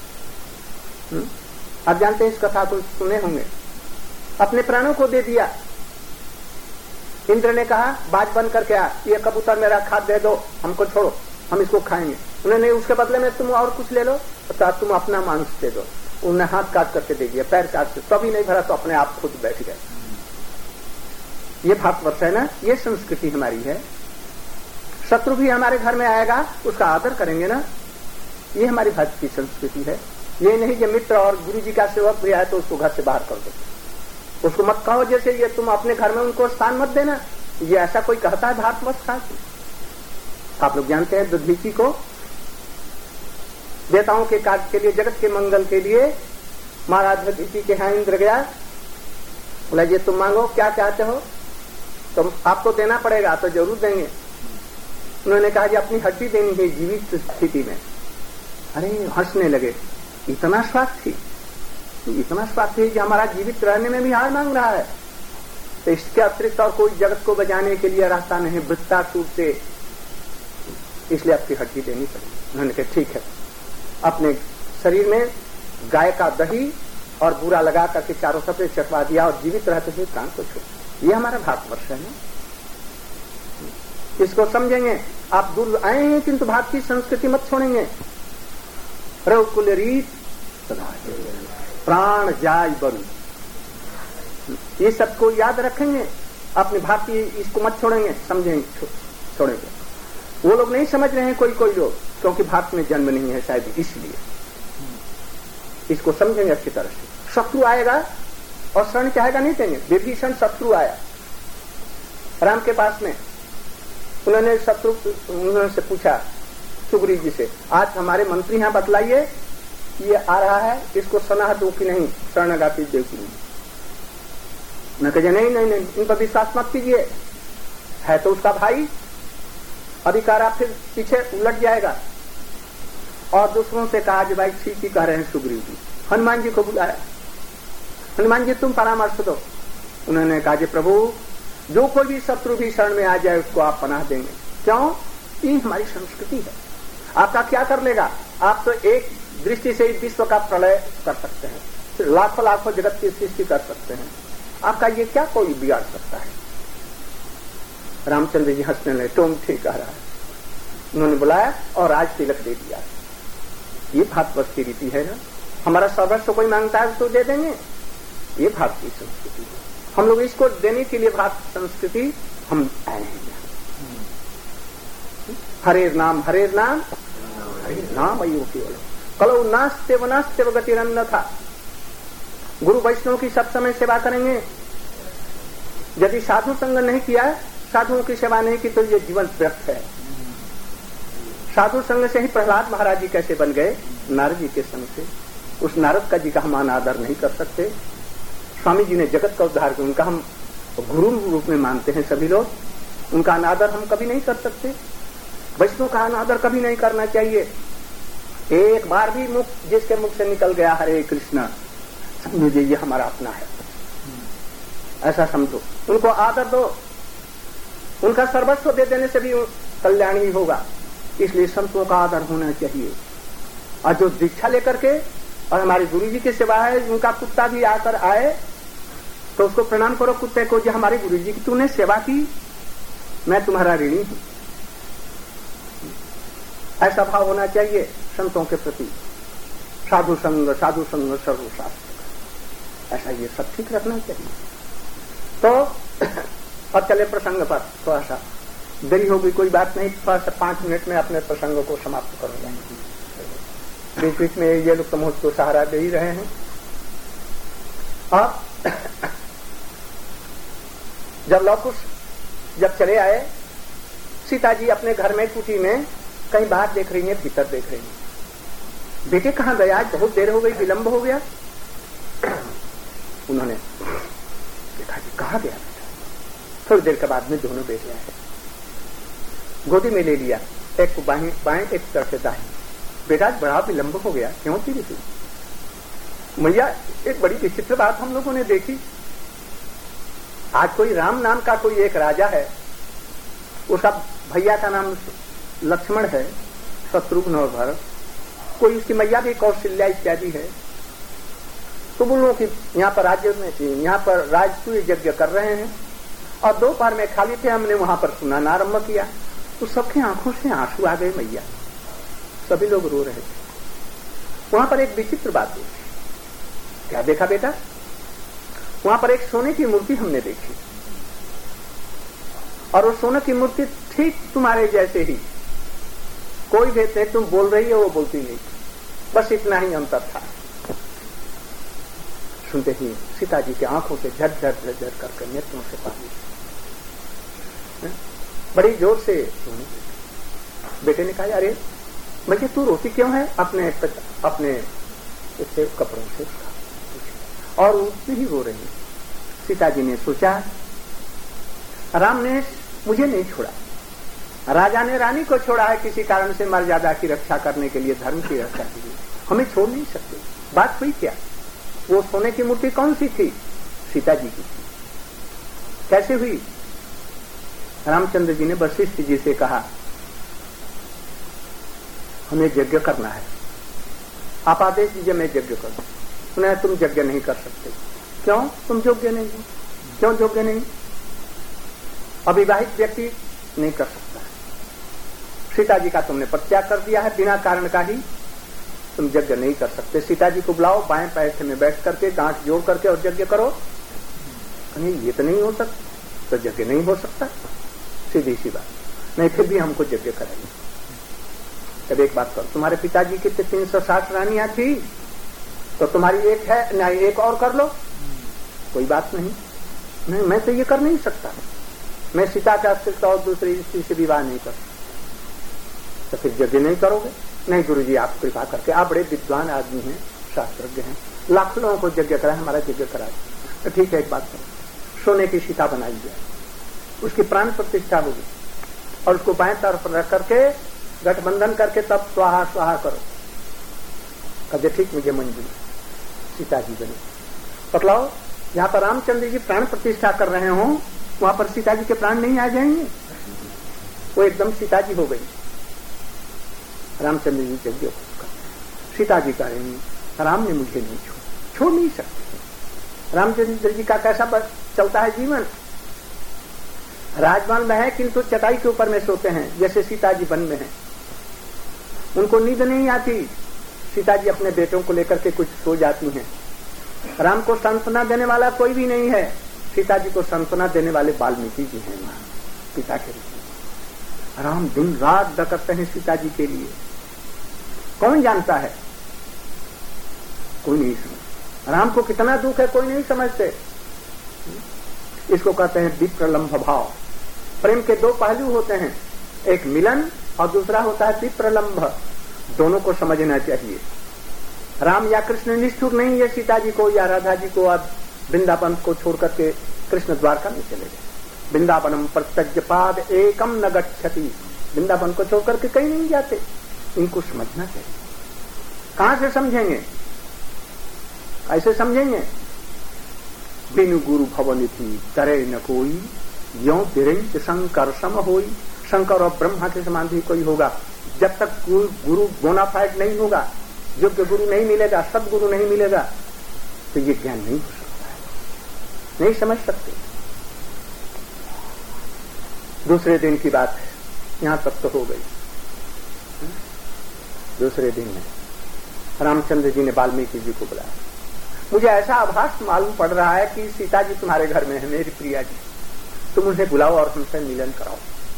आप जानते हैं इस कथा को सुने होंगे, अपने प्राणों को दे दिया। इंद्र ने कहा बाज बन करके आ, ये कबूतर मेरा खाद दे दो, हमको छोड़ो, हम इसको खाएंगे। उन्होंने उसके बदले में तुम और कुछ ले लो, तो तुम अपना मांस दे दो। उन्होंने हाथ काट करके दे दिया, पैर काट के, तभी नहीं भरा तो अपने आप खुद बैठ गए। ये भारतवर्ष है ना, ये संस्कृति हमारी है। शत्रु भी हमारे घर में आएगा उसका आदर करेंगे ना, ये हमारी भारत की संस्कृति है। ये नहीं कि मित्र और गुरु जी का सेवक भी आए तो उसको घर से बाहर कर दो, उसको मत कहो जैसे ये तुम अपने घर में उनको स्थान मत देना। ये ऐसा कोई कहता है भारतवर्ष का? आप लोग जानते हैं दधीची को देवताओं के कार्य के लिए, जगत के मंगल के लिए महाराज दधीची के यहाँ इंद्र गया, बोला ये तुम मांगो क्या चाहते हो, तो आपको देना पड़ेगा, तो जरूर देंगे। उन्होंने कहा कि अपनी हड्डी देनी है जीवित स्थिति में। अरे हंसने लगे, इतना स्वार्थी, इतना स्वार्थी कि हमारा जीवित रहने में भी हार मांग रहा है, तो इसके अतिरिक्त और कोई जगत को बचाने के लिए रास्ता नहीं, वृत्तासुर से, इसलिए आपकी हड्डी देनी पड़ेगी। उन्होंने कहा ठीक है। अपने शरीर में गाय का दही और बूरा लगा करके चारों सफेद चटवा दिया और जीवित रहते हुए प्राण को छोड़। ये हमारा भारतवर्ष है ना, इसको समझेंगे। आप दूर आए हैं किंतु भारत की संस्कृति मत छोड़ेंगे। रघुकुल रीत प्राण जाय बरु, ये सबको याद रखेंगे। अपने भारतीय इसको मत छोड़ेंगे, समझेंगे, छोड़ेंगे। वो लोग नहीं समझ रहे हैं कोई कोई लोग, क्योंकि भारत में जन्म नहीं है शायद, इसलिए इसको समझेंगे अच्छी तरह से। शत्रु आएगा और शरण चाहेगा, नहीं देंगे। विभीषण शत्रु आया राम के पास में, उन्होंने शत्रु उन्होंने से पूछा सुग्रीव जी से, आज हमारे मंत्री यहाँ बतलाइए, ये आ रहा है, इसको सलाह दो कि नहीं, शरणागति दो कि नहीं। मैं कहे नहीं नहीं नहीं, इन पर विश्वास मत कीजिए, है तो उसका भाई, अधिकारा फिर पीछे उलट जाएगा। और दूसरों से कहा कि भाई ठीक ही कह रहे हैं सुग्रीव जी। हनुमान जी को बुलाया, हनुमान जी तुम परामर्श दो। उन्होंने कहा कि प्रभु जो कोई भी शत्रु भी शरण में आ जाए उसको आप पनाह देंगे। क्यों? ये हमारी संस्कृति है। आपका क्या कर लेगा? आप तो एक दृष्टि से विश्व का प्रलय कर सकते हैं, लाखों लाखों जगत की सृष्टि कर सकते हैं, आपका ये क्या कोई बिगाड़ सकता है? रामचंद्र जी हंसने लगे, तुम ठीक कह रहा है। उन्होंने बुलाया और राज तिलक दे दिया। ये भारतवर्ष की रीति है ना, हमारा सर्वस्व कोई मांगता है तो दे देंगे, ये भारतीय संस्कृति है। हम लोग इसको देने के लिए भारत संस्कृति हम आए हैं। हरे नाम हरे नाम हरे नाम अयो केवल कलो नास्ते वनास्ते गतिरन्न था। गुरु वैष्णव की सब समय सेवा करेंगे। यदि साधु संग नहीं किया, साधुओं की सेवा नहीं की, तो ये जीवन व्यर्थ है। साधु संग से ही प्रहलाद महाराज जी कैसे बन गए? नारद जी के संग से। उस नारद का जी का हम अनादर नहीं कर सकते। स्वामी जी ने जगत का उद्धार किया, उनका हम गुरु रूप में मानते हैं सभी लोग, उनका अनादर हम कभी नहीं कर सकते। वैष्णव का अनादर कभी नहीं करना चाहिए। एक बार भी मुख जिसके मुख से निकल गया हरे कृष्ण, समझिए ये हमारा अपना है, ऐसा समझो। उनको आदर दो, उनका सर्वस्व दे देने से भी कल्याण ही होगा। इसलिए संतों का आदर होना चाहिए। और जो दीक्षा लेकर के और हमारे गुरु जी की सेवा है, उनका कुत्ता भी आकर आए तो उसको प्रणाम करो कुत्ते को, जो हमारे गुरु जी की तूने सेवा की, मैं तुम्हारा ऋणी हूं। ऐसा भाव होना चाहिए संतों के प्रति। साधु संग साधु संग सर्वशास्त्र, ऐसा ये सब ठीक रखना चाहिए। तो अब चले प्रसंग पर। थोड़ा सा देरी होगी, कोई बात नहीं, थोड़ा सा पांच मिनट में अपने प्रसंग को समाप्त करूंगा। बीच बीच में ये लोग तो मुझको सहारा दे ही रहे हैं। अब जब लौकुश जब चले आए, सीता जी अपने घर में कुटी में कहीं बाहर देख रही है, भीतर देख रही है। बेटे कहाँ गया? आज बहुत देर हो गई, विलंब हो गया। उन्होंने देखा कि कहाँ गया बेटा। थोड़ी देर के बाद में दोनों बेटे आए, गोदी में ले लिया, एक को बाएं बाएं एक तरफ से दाएं। बेटा बड़ा विलंब हो गया, क्यों थी थी मैया? एक बड़ी विचित्र बात हम लोगों ने देखी। आज कोई राम नाम का कोई एक राजा है, उसका भैया का नाम लक्ष्मण है, शत्रुघ्न और भरत, कोई उसकी मैया भी कौशल्या इत्यादि है। तो बोलो कि यहाँ पर राज्य में यहाँ पर राजसूय यज्ञ कर रहे हैं और दोपहर में खाली थे, हमने वहां पर सुनाना आरंभ किया तो सबकी आंखों से आंसू आ गए मैया, सभी लोग रो रहे थे। वहां पर एक विचित्र बात देखी। क्या देखा बेटा? वहां पर एक सोने की मूर्ति हमने देखी और वो सोने की मूर्ति ठीक तुम्हारे जैसे ही, कोई भेद नहीं, तुम बोल रही हो वो बोलती नहीं, बस इतना ही अंतर था। सुनते ही सीता जी की आंखों से झर झर झर झर करके नेत्रों से पानी बड़ी जोर से सोने। बेटे ने कहा अरे भैया तू रोती क्यों है? अपने अपने इससे कपड़ों से, और उससे ही रो रही। सीता जी ने सोचा राम ने मुझे नहीं छोड़ा, राजा ने रानी को छोड़ा है किसी कारण से मर्यादा की रक्षा करने के लिए, धर्म की रक्षा के लिए, हमें छोड़ नहीं सकते। बात हुई क्या? वो सोने की मूर्ति कौन सी थी? सीता जी की थी। कैसे हुई? रामचंद्र जी ने वशिष्ठ जी से कहा हमें यज्ञ करना है, आप आदेश दीजिए मैं यज्ञ करूं। उन्हें तुम यज्ञ नहीं कर सकते। क्यों? तुम योग्य नहीं हो। क्यों योग्य नहीं? अविवाहित व्यक्ति नहीं कर सकता। सीता जी का तुमने परित्याग कर दिया है, बिना कारण का ही तुम यज्ञ नहीं कर सकते। सीता जी को बुलाओ, बाएं पैर में बैठ करके गांठ जोड़ करके और यज्ञ करो। नहीं ये तो नहीं हो सकता, तो यज्ञ नहीं हो सकता, सीधी सी बात। नहीं फिर भी हमको यज्ञ करेंगे। तब एक बात करो, तुम्हारे पिताजी की तीन सौ साठ रानियां थी, तो तुम्हारी एक है, नहीं एक और कर लो, कोई बात नहीं। नहीं, मैं तो ये कर नहीं सकता, मैं सीता का अतिरिक्त और दूसरी स्त्री से विवाह नहीं कर सकता। तो फिर यज्ञ नहीं करोगे? नहीं गुरु जी, आप कृपा करके, आप बड़े विद्वान आदमी हैं, शास्त्रज्ञ हैं, लाखों लोगों को यज्ञ कराए, हमारा यज्ञ कराए। तो ठीक है, एक बात करो, सोने की सीता बनाई जाए, उसकी प्राण प्रतिष्ठा होगी, और उसको बाएं तरफ रख करके गठबंधन करके तब स्वाहा स्वाहा करो। कहे ठीक, मुझे मंजूर, सीता जी बने। बतलाओ, यहाँ पर रामचंद्र जी प्राण प्रतिष्ठा कर रहे हो, वहां पर सीता जी के प्राण नहीं आ जाएंगे? वो एकदम सीता जी हो गई। रामचंद्र जी यज्ञ सीता जी करेंगे, राम ने मुझे नहीं छोड़ छोड़ नहीं सकते। रामचंद्र जी का कैसा चलता है जीवन? राजमहल में है किंतु चटाई के ऊपर में सोते हैं, जैसे सीता जी वन में हैं। उनको नींद नहीं आती, सीता जी अपने बेटों को लेकर के कुछ सो जाती हैं। राम को सांत्वना देने वाला कोई भी नहीं है, सीता जी को सांत्वना देने वाले वाल्मीकि जी हैं वहां पिता के रूप में। राम दिन रात डकरते हैं सीता जी के लिए। कौन जानता है? कोई नहीं समझ। राम को कितना दुख है कोई नहीं समझते। इसको कहते हैं विप्रलंभ भाव। प्रेम के दो पहलू होते हैं, एक मिलन और दूसरा होता है विप्रलंभ। दोनों को समझना चाहिए। राम या कृष्ण निष्ठुर नहीं है सीता जी को या राधा जी को अब वृंदावन को छोड़ करके कृष्ण द्वारका में चले गए। वृंदावनम प्रत्यज्य पाद एकम न गच्छति। वृंदावन को छोड़ करके कहीं नहीं जाते। इनको समझना चाहिए। कहां से समझेंगे? ऐसे समझेंगे, बिनु गुरु भवनिधि करे न कोई, यो तिरंच शंकर सम होई। शंकर और ब्रह्मा के समान भी कोई होगा। जब तक गुरु बोनाफाइड नहीं होगा, योग्य गुरु नहीं मिलेगा, सदगुरु नहीं मिलेगा, तो ये ज्ञान नहीं हो सकता है, नहीं समझ सकते। दूसरे दिन की बात है, यहां तक तो हो गई। दूसरे दिन में रामचंद्र जी ने वाल्मीकि जी को बुलाया। मुझे ऐसा आभास मालूम पड़ रहा है कि सीता जी तुम्हारे घर में है, मेरी प्रिया जी, तुम उन्हें बुलाओ और हमसे मिलन कराओ।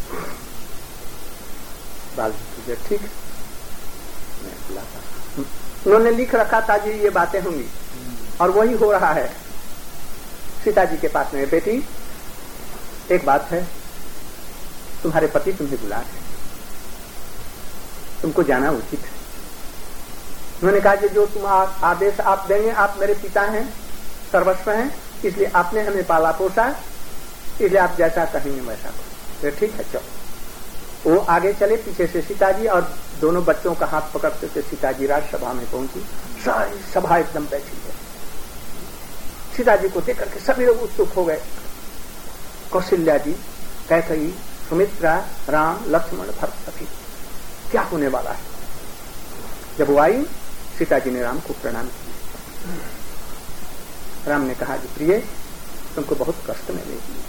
वाल्मीकि जी ठीक, मैं बुलाता। उन्होंने लिख रखा था जी ये बातें होंगी, और वही हो रहा है। सीता जी के पास में, बेटी एक बात है, तुम्हारे पति तुम्हें बुला रहे, तुमको जाना उचित है। उन्होंने कहा कि जो तुम आदेश आप देंगे, आप मेरे पिता हैं, सर्वस्व हैं, इसलिए आपने हमें पाला पोसा, इसलिए आप जैसा कहेंगे वैसा करो। ठीक है, चलो। वो आगे चले, पीछे से सीता जी, और दोनों बच्चों का हाथ पकड़ते थे सीता जी राजसभा में पहुंची। सारी सभा एकदम बैठी है। सीता जी को देख करके सभी लोग उत्सुक हो गए। कौशल्या जी, कैकेयी, सुमित्रा, राम, लक्ष्मण, भरत, सभी क्या होने वाला है। जब वो आई, सीता जी ने राम को प्रणाम किया। राम ने कहा कि प्रिय, तुमको बहुत कष्ट में ले दिए,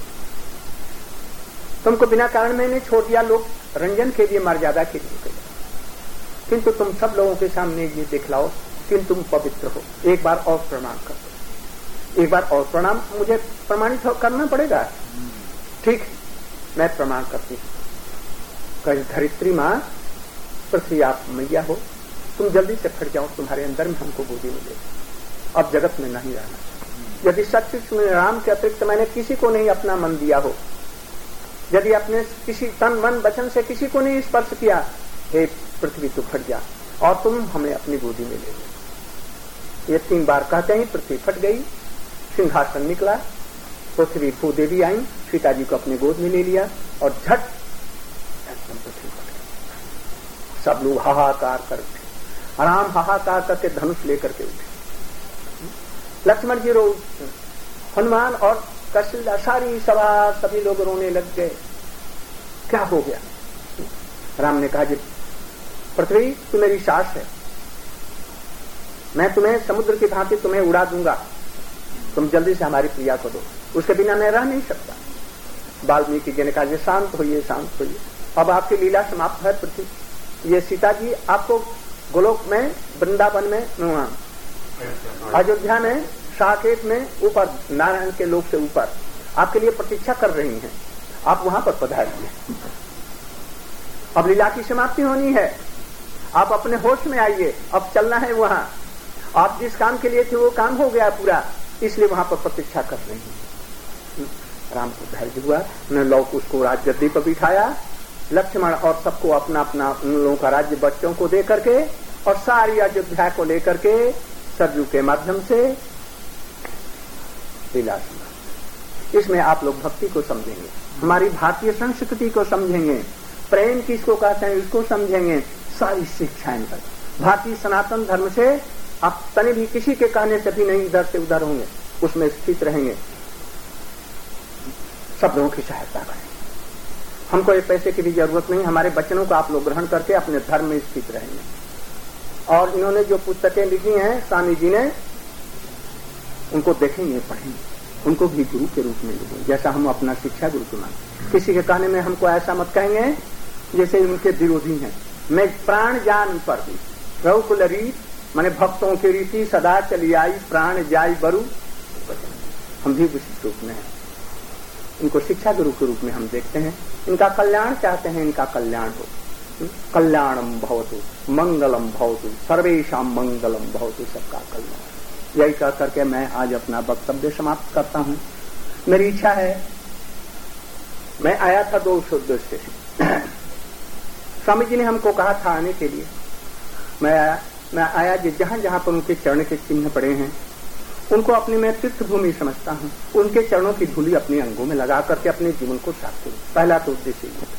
तुमको बिना कारण मैंने छोड़ दिया, लोग रंजन के लिए, मर्यादा के लिए गए, किंतु तुम सब लोगों के सामने ये दिखलाओ कि तुम पवित्र हो। एक बार और प्रणाम कर दो, एक बार और प्रणाम मुझे प्रमाणित करना पड़ेगा। ठीक, मैं प्रमाण करती हूँ। कहीं धरित्री माँ, पृथ्वी आप मैया हो, तुम जल्दी से फट जाओ, तुम्हारे अंदर में हमको गोदी मिले, अब जगत में नहीं रहना। यदि सचमुच में राम के अतिरिक्त मैंने किसी को नहीं अपना मन दिया हो, यदि अपने किसी तन मन वचन से किसी को नहीं स्पर्श किया, हे पृथ्वी तू फट जा और तुम हमें अपनी गोदी में ले लो। ये तीन बार कहते ही पृथ्वी फट गई, सिंहासन निकला, पृथ्वी भूदेवी आई, सीता जी को अपने गोद में ले लिया और झट एकदम पृथ्वी फट गई। सब लोग हाहाकार कर उठे, राम हाहाकार करके धनुष लेकर के उठे, लक्ष्मण जी रो, हनुमान और कौशल्या, सारी सभा सभी लोग रोने लग गए। क्या हो गया? राम ने कहा, जी पृथ्वी तू मेरी सास है, मैं तुम्हें समुद्र की भांति तुम्हें उड़ा दूंगा, तुम जल्दी से हमारी प्रिया को दो, उसके बिना मैं रह नहीं सकता। वाल्मीकि जी ने कहा, जी शांत होइए, शांत होइए, अब आपकी लीला समाप्त है पृथ्वी। ये सीता जी आपको गोलोक में, वृंदावन में, अयोध्या में, साकेत में, ऊपर नारायण के लोक से ऊपर आपके लिए प्रतीक्षा कर रही हैं, आप वहां पर पधारिए। अब लीला की समाप्ति होनी है, आप अपने होश में आइए, अब चलना है वहां। आप जिस काम के लिए थे वो काम हो गया पूरा, इसलिए वहां पर प्रतीक्षा कर रहे हैं। राम को धैर्य हुआ, उन्होंने लौक उसको राजगद्दी पर बिठाया, लक्ष्मण और सबको अपना अपना उन लोगों का राज्य बच्चों को दे करके और सारी अयोध्या को लेकर के सरजू के माध्यम से लीला सुना। इसमें आप लोग भक्ति को समझेंगे, हमारी भारतीय संस्कृति को समझेंगे, प्रेम किसको कहते हैं इसको समझेंगे, सारी शिक्षाएं कर भारतीय सनातन धर्म से आप तने भी किसी के कहने से भी नहीं इधर से उधर होंगे, उसमें स्थित रहेंगे, सब लोगों की सहायता करें। हमको ये पैसे की भी जरूरत नहीं, हमारे वचनों को आप लोग ग्रहण करके अपने धर्म में स्थित रहेंगे। और इन्होंने जो पुस्तकें लिखी हैं स्वामी जी ने, उनको देखेंगे, पढ़ेंगे, उनको भी गुरु के रूप में लेंगे, जैसा हम अपना शिक्षा गुरु को मानते। किसी के कहने में हमको ऐसा मत कहेंगे जैसे उनके विरोधी हैं। मैं प्राण जान पर भी रघुकुल रीत, माने भक्तों की रीति सदा चली आई, प्राण जाई बरु, हम भी उसी रूप में हैं। इनको शिक्षा गुरु के रूप में हम देखते हैं, इनका कल्याण चाहते हैं, इनका कल्याण हो। कल्याणम भवतु मंगलम भवतु सर्वेषाम मंगलम भवतु, सबका कल्याण। यही कह करके मैं आज अपना वक्तव्य समाप्त करता हूँ। मेरी इच्छा है, मैं आया था दो उद्देश्य से। स्वामी जी ने हमको कहा था आने के लिए, मैं आया मैं आया जहां जहां पर उनके चरण के चिन्ह पड़े हैं उनको अपनी मैं तीर्थ भूमि समझता हूँ, उनके चरणों की धूलि अपने अंगों में लगा करके अपने जीवन को साफ करूं। पहला तो उद्देश्य है।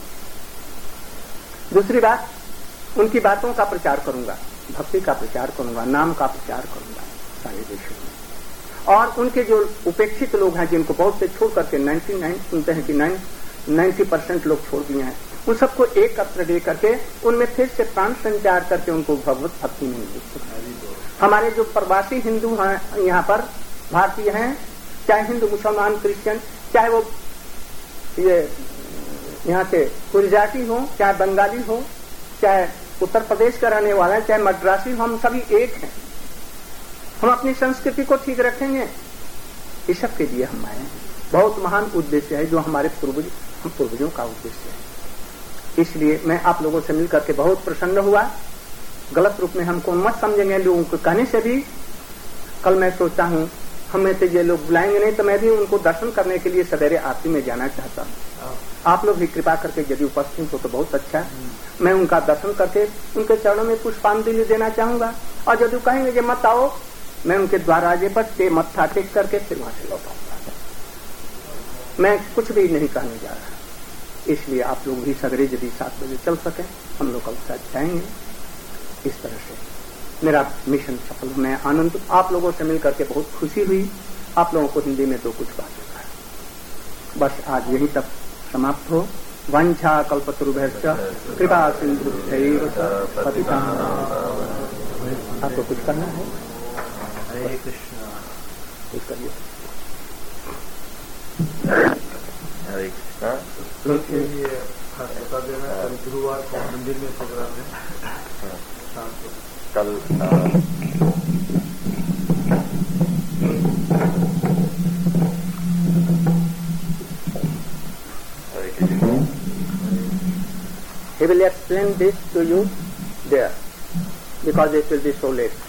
दूसरी बात, उनकी बातों का प्रचार करूंगा, भक्ति का प्रचार करूंगा, नाम का प्रचार करूंगा सारे देशों में। और उनके जो उपेक्षित लोग हैं, जिनको बहुत से छोड़ करके नाइन्टी नाइन सुनते हैं कि नाइन्टी परसेंट लोग छोड़ दिए हैं, उन सबको एकत्र दे करके उनमें फिर से प्राण संचार करके उनको भगवत भक्ति में नियुक्त। हमारे जो प्रवासी हिंदू हैं यहाँ पर, भारतीय हैं, चाहे हिंदू मुसलमान क्रिश्चियन, चाहे वो ये यहाँ से गुजराती हो, चाहे बंगाली हो, चाहे उत्तर प्रदेश का रहने वाला है, चाहे मद्रासी हो, हम सभी एक हैं। हम अपनी संस्कृति को ठीक रखेंगे, इस सब के लिए हम आए हैं। बहुत महान उद्देश्य है जो हमारे पूर्वज हम पूर्वजों का उद्देश्य है। इसलिए मैं आप लोगों से मिलकर के बहुत प्रसन्न हुआ। गलत रूप में हमको मत समझेंगे लोगों को कहने से भी। कल मैं सोचता हूँ हमें से ये लोग बुलाएंगे नहीं तो मैं भी उनको दर्शन करने के लिए सवेरे आरती में जाना चाहता हूँ। आप लोग भी कृपा करके यदि उपस्थित हो तो बहुत अच्छा है। मैं उनका दर्शन करके उनके चरणों में पुष्पांजलि देना चाहूंगा। और यदि कहेंगे कि मत आओ, मैं उनके द्वाराजे पर से मत्था टेक करके फिर वहां से लौट आऊंगा। मैं कुछ भी नहीं कहने जा रहा। इसलिए आप लोग भी सवेरे यदि सात बजे चल सके, हम लोग कल साथ जाएंगे। इस तरह से मेरा मिशन सफल। मैं आनंद, आप लोगों से मिलकर के बहुत खुशी हुई। आप लोगों को हिंदी में तो कुछ बातें कहा, बस आज यही तक समाप्त हो। वांछा कल्पतरुभ्यश्च कृपा सिंधुभ्यैव पतितानां। आपको कुछ करना है? हरे कृष्णा। कुछ करिए। हरे कृष्णा। कल के लिए खास बता देना, कल गुरुवार को मंदिर में प्रोग्राम है शाम को। कल हरे Krishna. He will explain this to you there because it will be so late.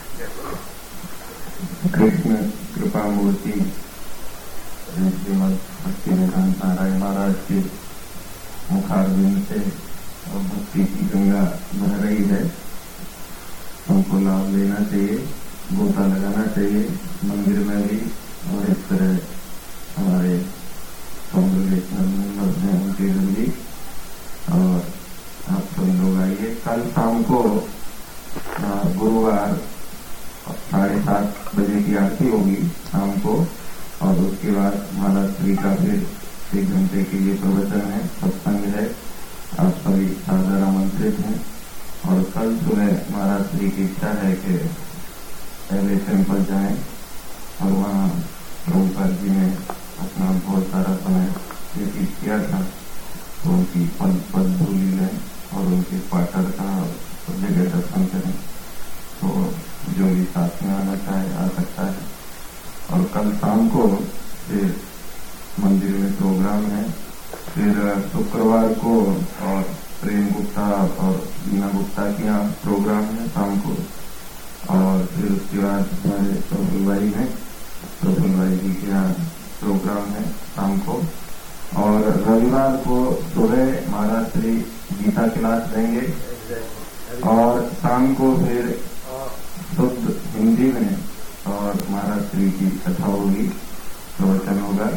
Krishna कृपा मूर्ति श्रीमद भक्तिवेदांत नारायण महाराज के मुखारविंद से और भक्ति की गंगा बह रही है। हमको लाभ लेना चाहिए, गोता लगाना चाहिए मंदिर में भी, और इस तरह हमारे कांग्रेगेशनल मेंबर्स हैं उनके घर भी। और आप सब लोग आइए। कल शाम को गुरुवार साढ़े सात बजे की आरती होगी शाम को, और उसके बाद महाराज श्री का फिर एक घंटे के लिए प्रवचन है, सत्संग है। आप सभी सादर आमंत्रित हैं। और कल सुबह महाराज श्री की इच्छा है कि पहले टेम्पल जाएं और वहाँ प्रभुपाद जी ने अपना बहुत सारा समय व्यतीत किया था, तो उनकी पद पद धूलि लें और उनके क्वार्टर का जगह दर्शन करें। तो जो भी साथ में आना चाहे आ सकता है। और कल शाम को फिर मंदिर में प्रोग्राम है। फिर शुक्रवार को और प्रेम गुप्ता और बीना गुप्ता के यहाँ प्रोग्राम है शाम को। और फिर उसके बाद हमारे प्रफुल्ल भाई हैं, प्रफुल्ल भाई जी के यहाँ प्रोग्राम है शाम को। और रविवार को सुबह महाराज श्री गीता क्लास देंगे और शाम को फिर शुद्ध हिंदी में और महाराज श्री की कथा होगी, प्रवचन होगा।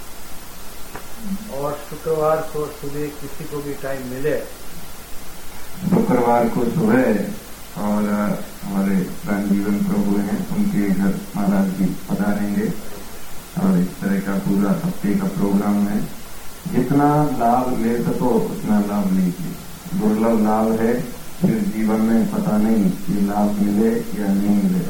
और शुक्रवार को सुबह किसी को भी टाइम मिले, शुक्रवार को सुबह और हमारे प्राणजीवन प्रभु हैं उनके घर महाराज जी पधारेंगे और इस तरह का पूरा हफ्ते का प्रोग्राम है। जितना लाभ ले सको उतना लाभ लीजिए, दुर्लभ लाभ है, फिर जीवन में पता नहीं कि लाभ मिले या नहीं मिले।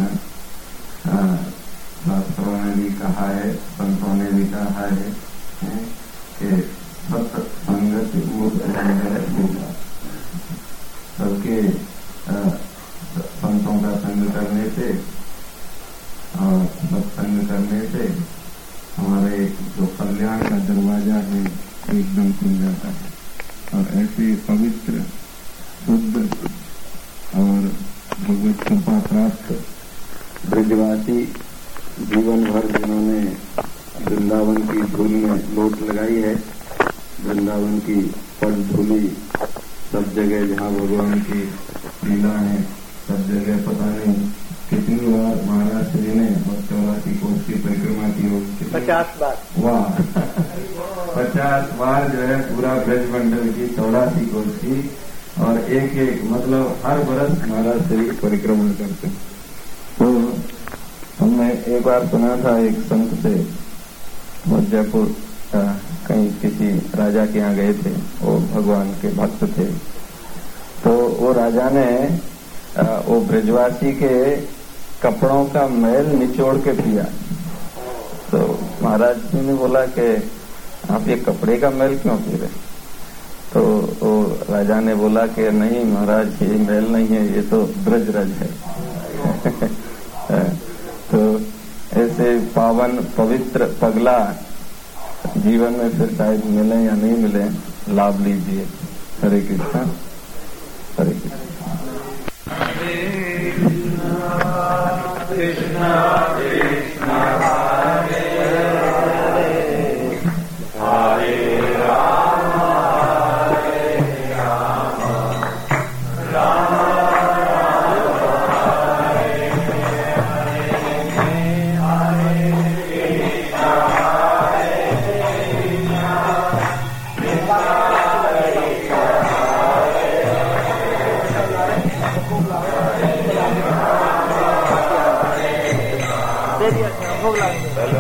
शास्त्रों ने भी कहा है, संतों ने भी कहा है, है कि सत संगत मुक्त है होगा। सबके संतों का संग करने से और सत्संग करने से हमारे जो कल्याण का दरवाजा है एकदम खुल जाता है और ऐसे पवित्र शुद्ध और भगवत कृपा प्राप्त ब्रजवासी जीवन भर जिन्होंने वृंदावन की धूल में लोट लगाई है, वृंदावन की पद धूली सब जगह जहाँ भगवान की लीला है सब जगह पता नहीं कितनी बार महाराज श्री ने और चौरासी कोष की परिक्रमा की होगी, पचास बार। वाह पचास बार जो है पूरा ब्रज मंडल की चौरासी कोष की और एक एक मतलब हर बरस महाराज श्री परिक्रमा करते। तो हमने एक बार सुना था एक संत से, वो जयपुर कहीं किसी राजा के यहाँ गए थे, वो भगवान के भक्त थे। तो वो राजा ने वो ब्रजवासी के कपड़ों का मैल निचोड़ के पिया। तो महाराज जी ने बोला कि आप ये कपड़े का मैल क्यों पी रहे? तो वो राजा ने बोला कि नहीं महाराज ये मैल नहीं है, ये तो ब्रज रज है। तो ऐसे पावन पवित्र पगला जीवन में फिर शायद मिले या नहीं मिले, लाभ लीजिए। हरे कृष्णा हरे कृष्णा। कृष्णा कृष्णा हरे हरे हरे राम हरे राम राम हरे हरे हरे कृष्णा हरे कृष्णा भोग लागेंगे।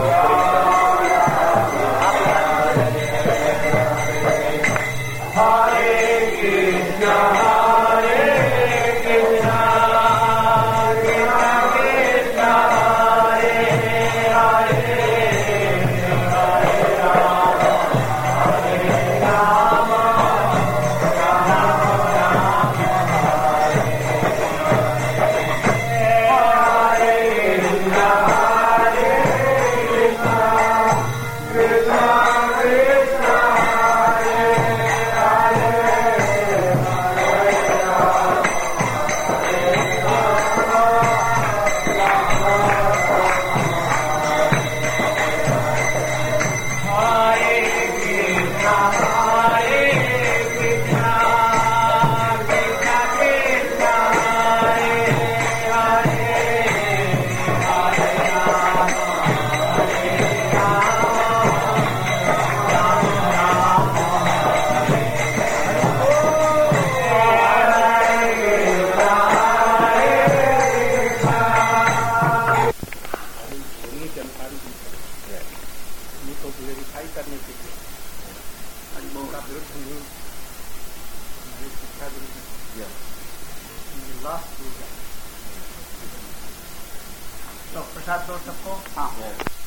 तो प्रसाद दो सबको। हाँ।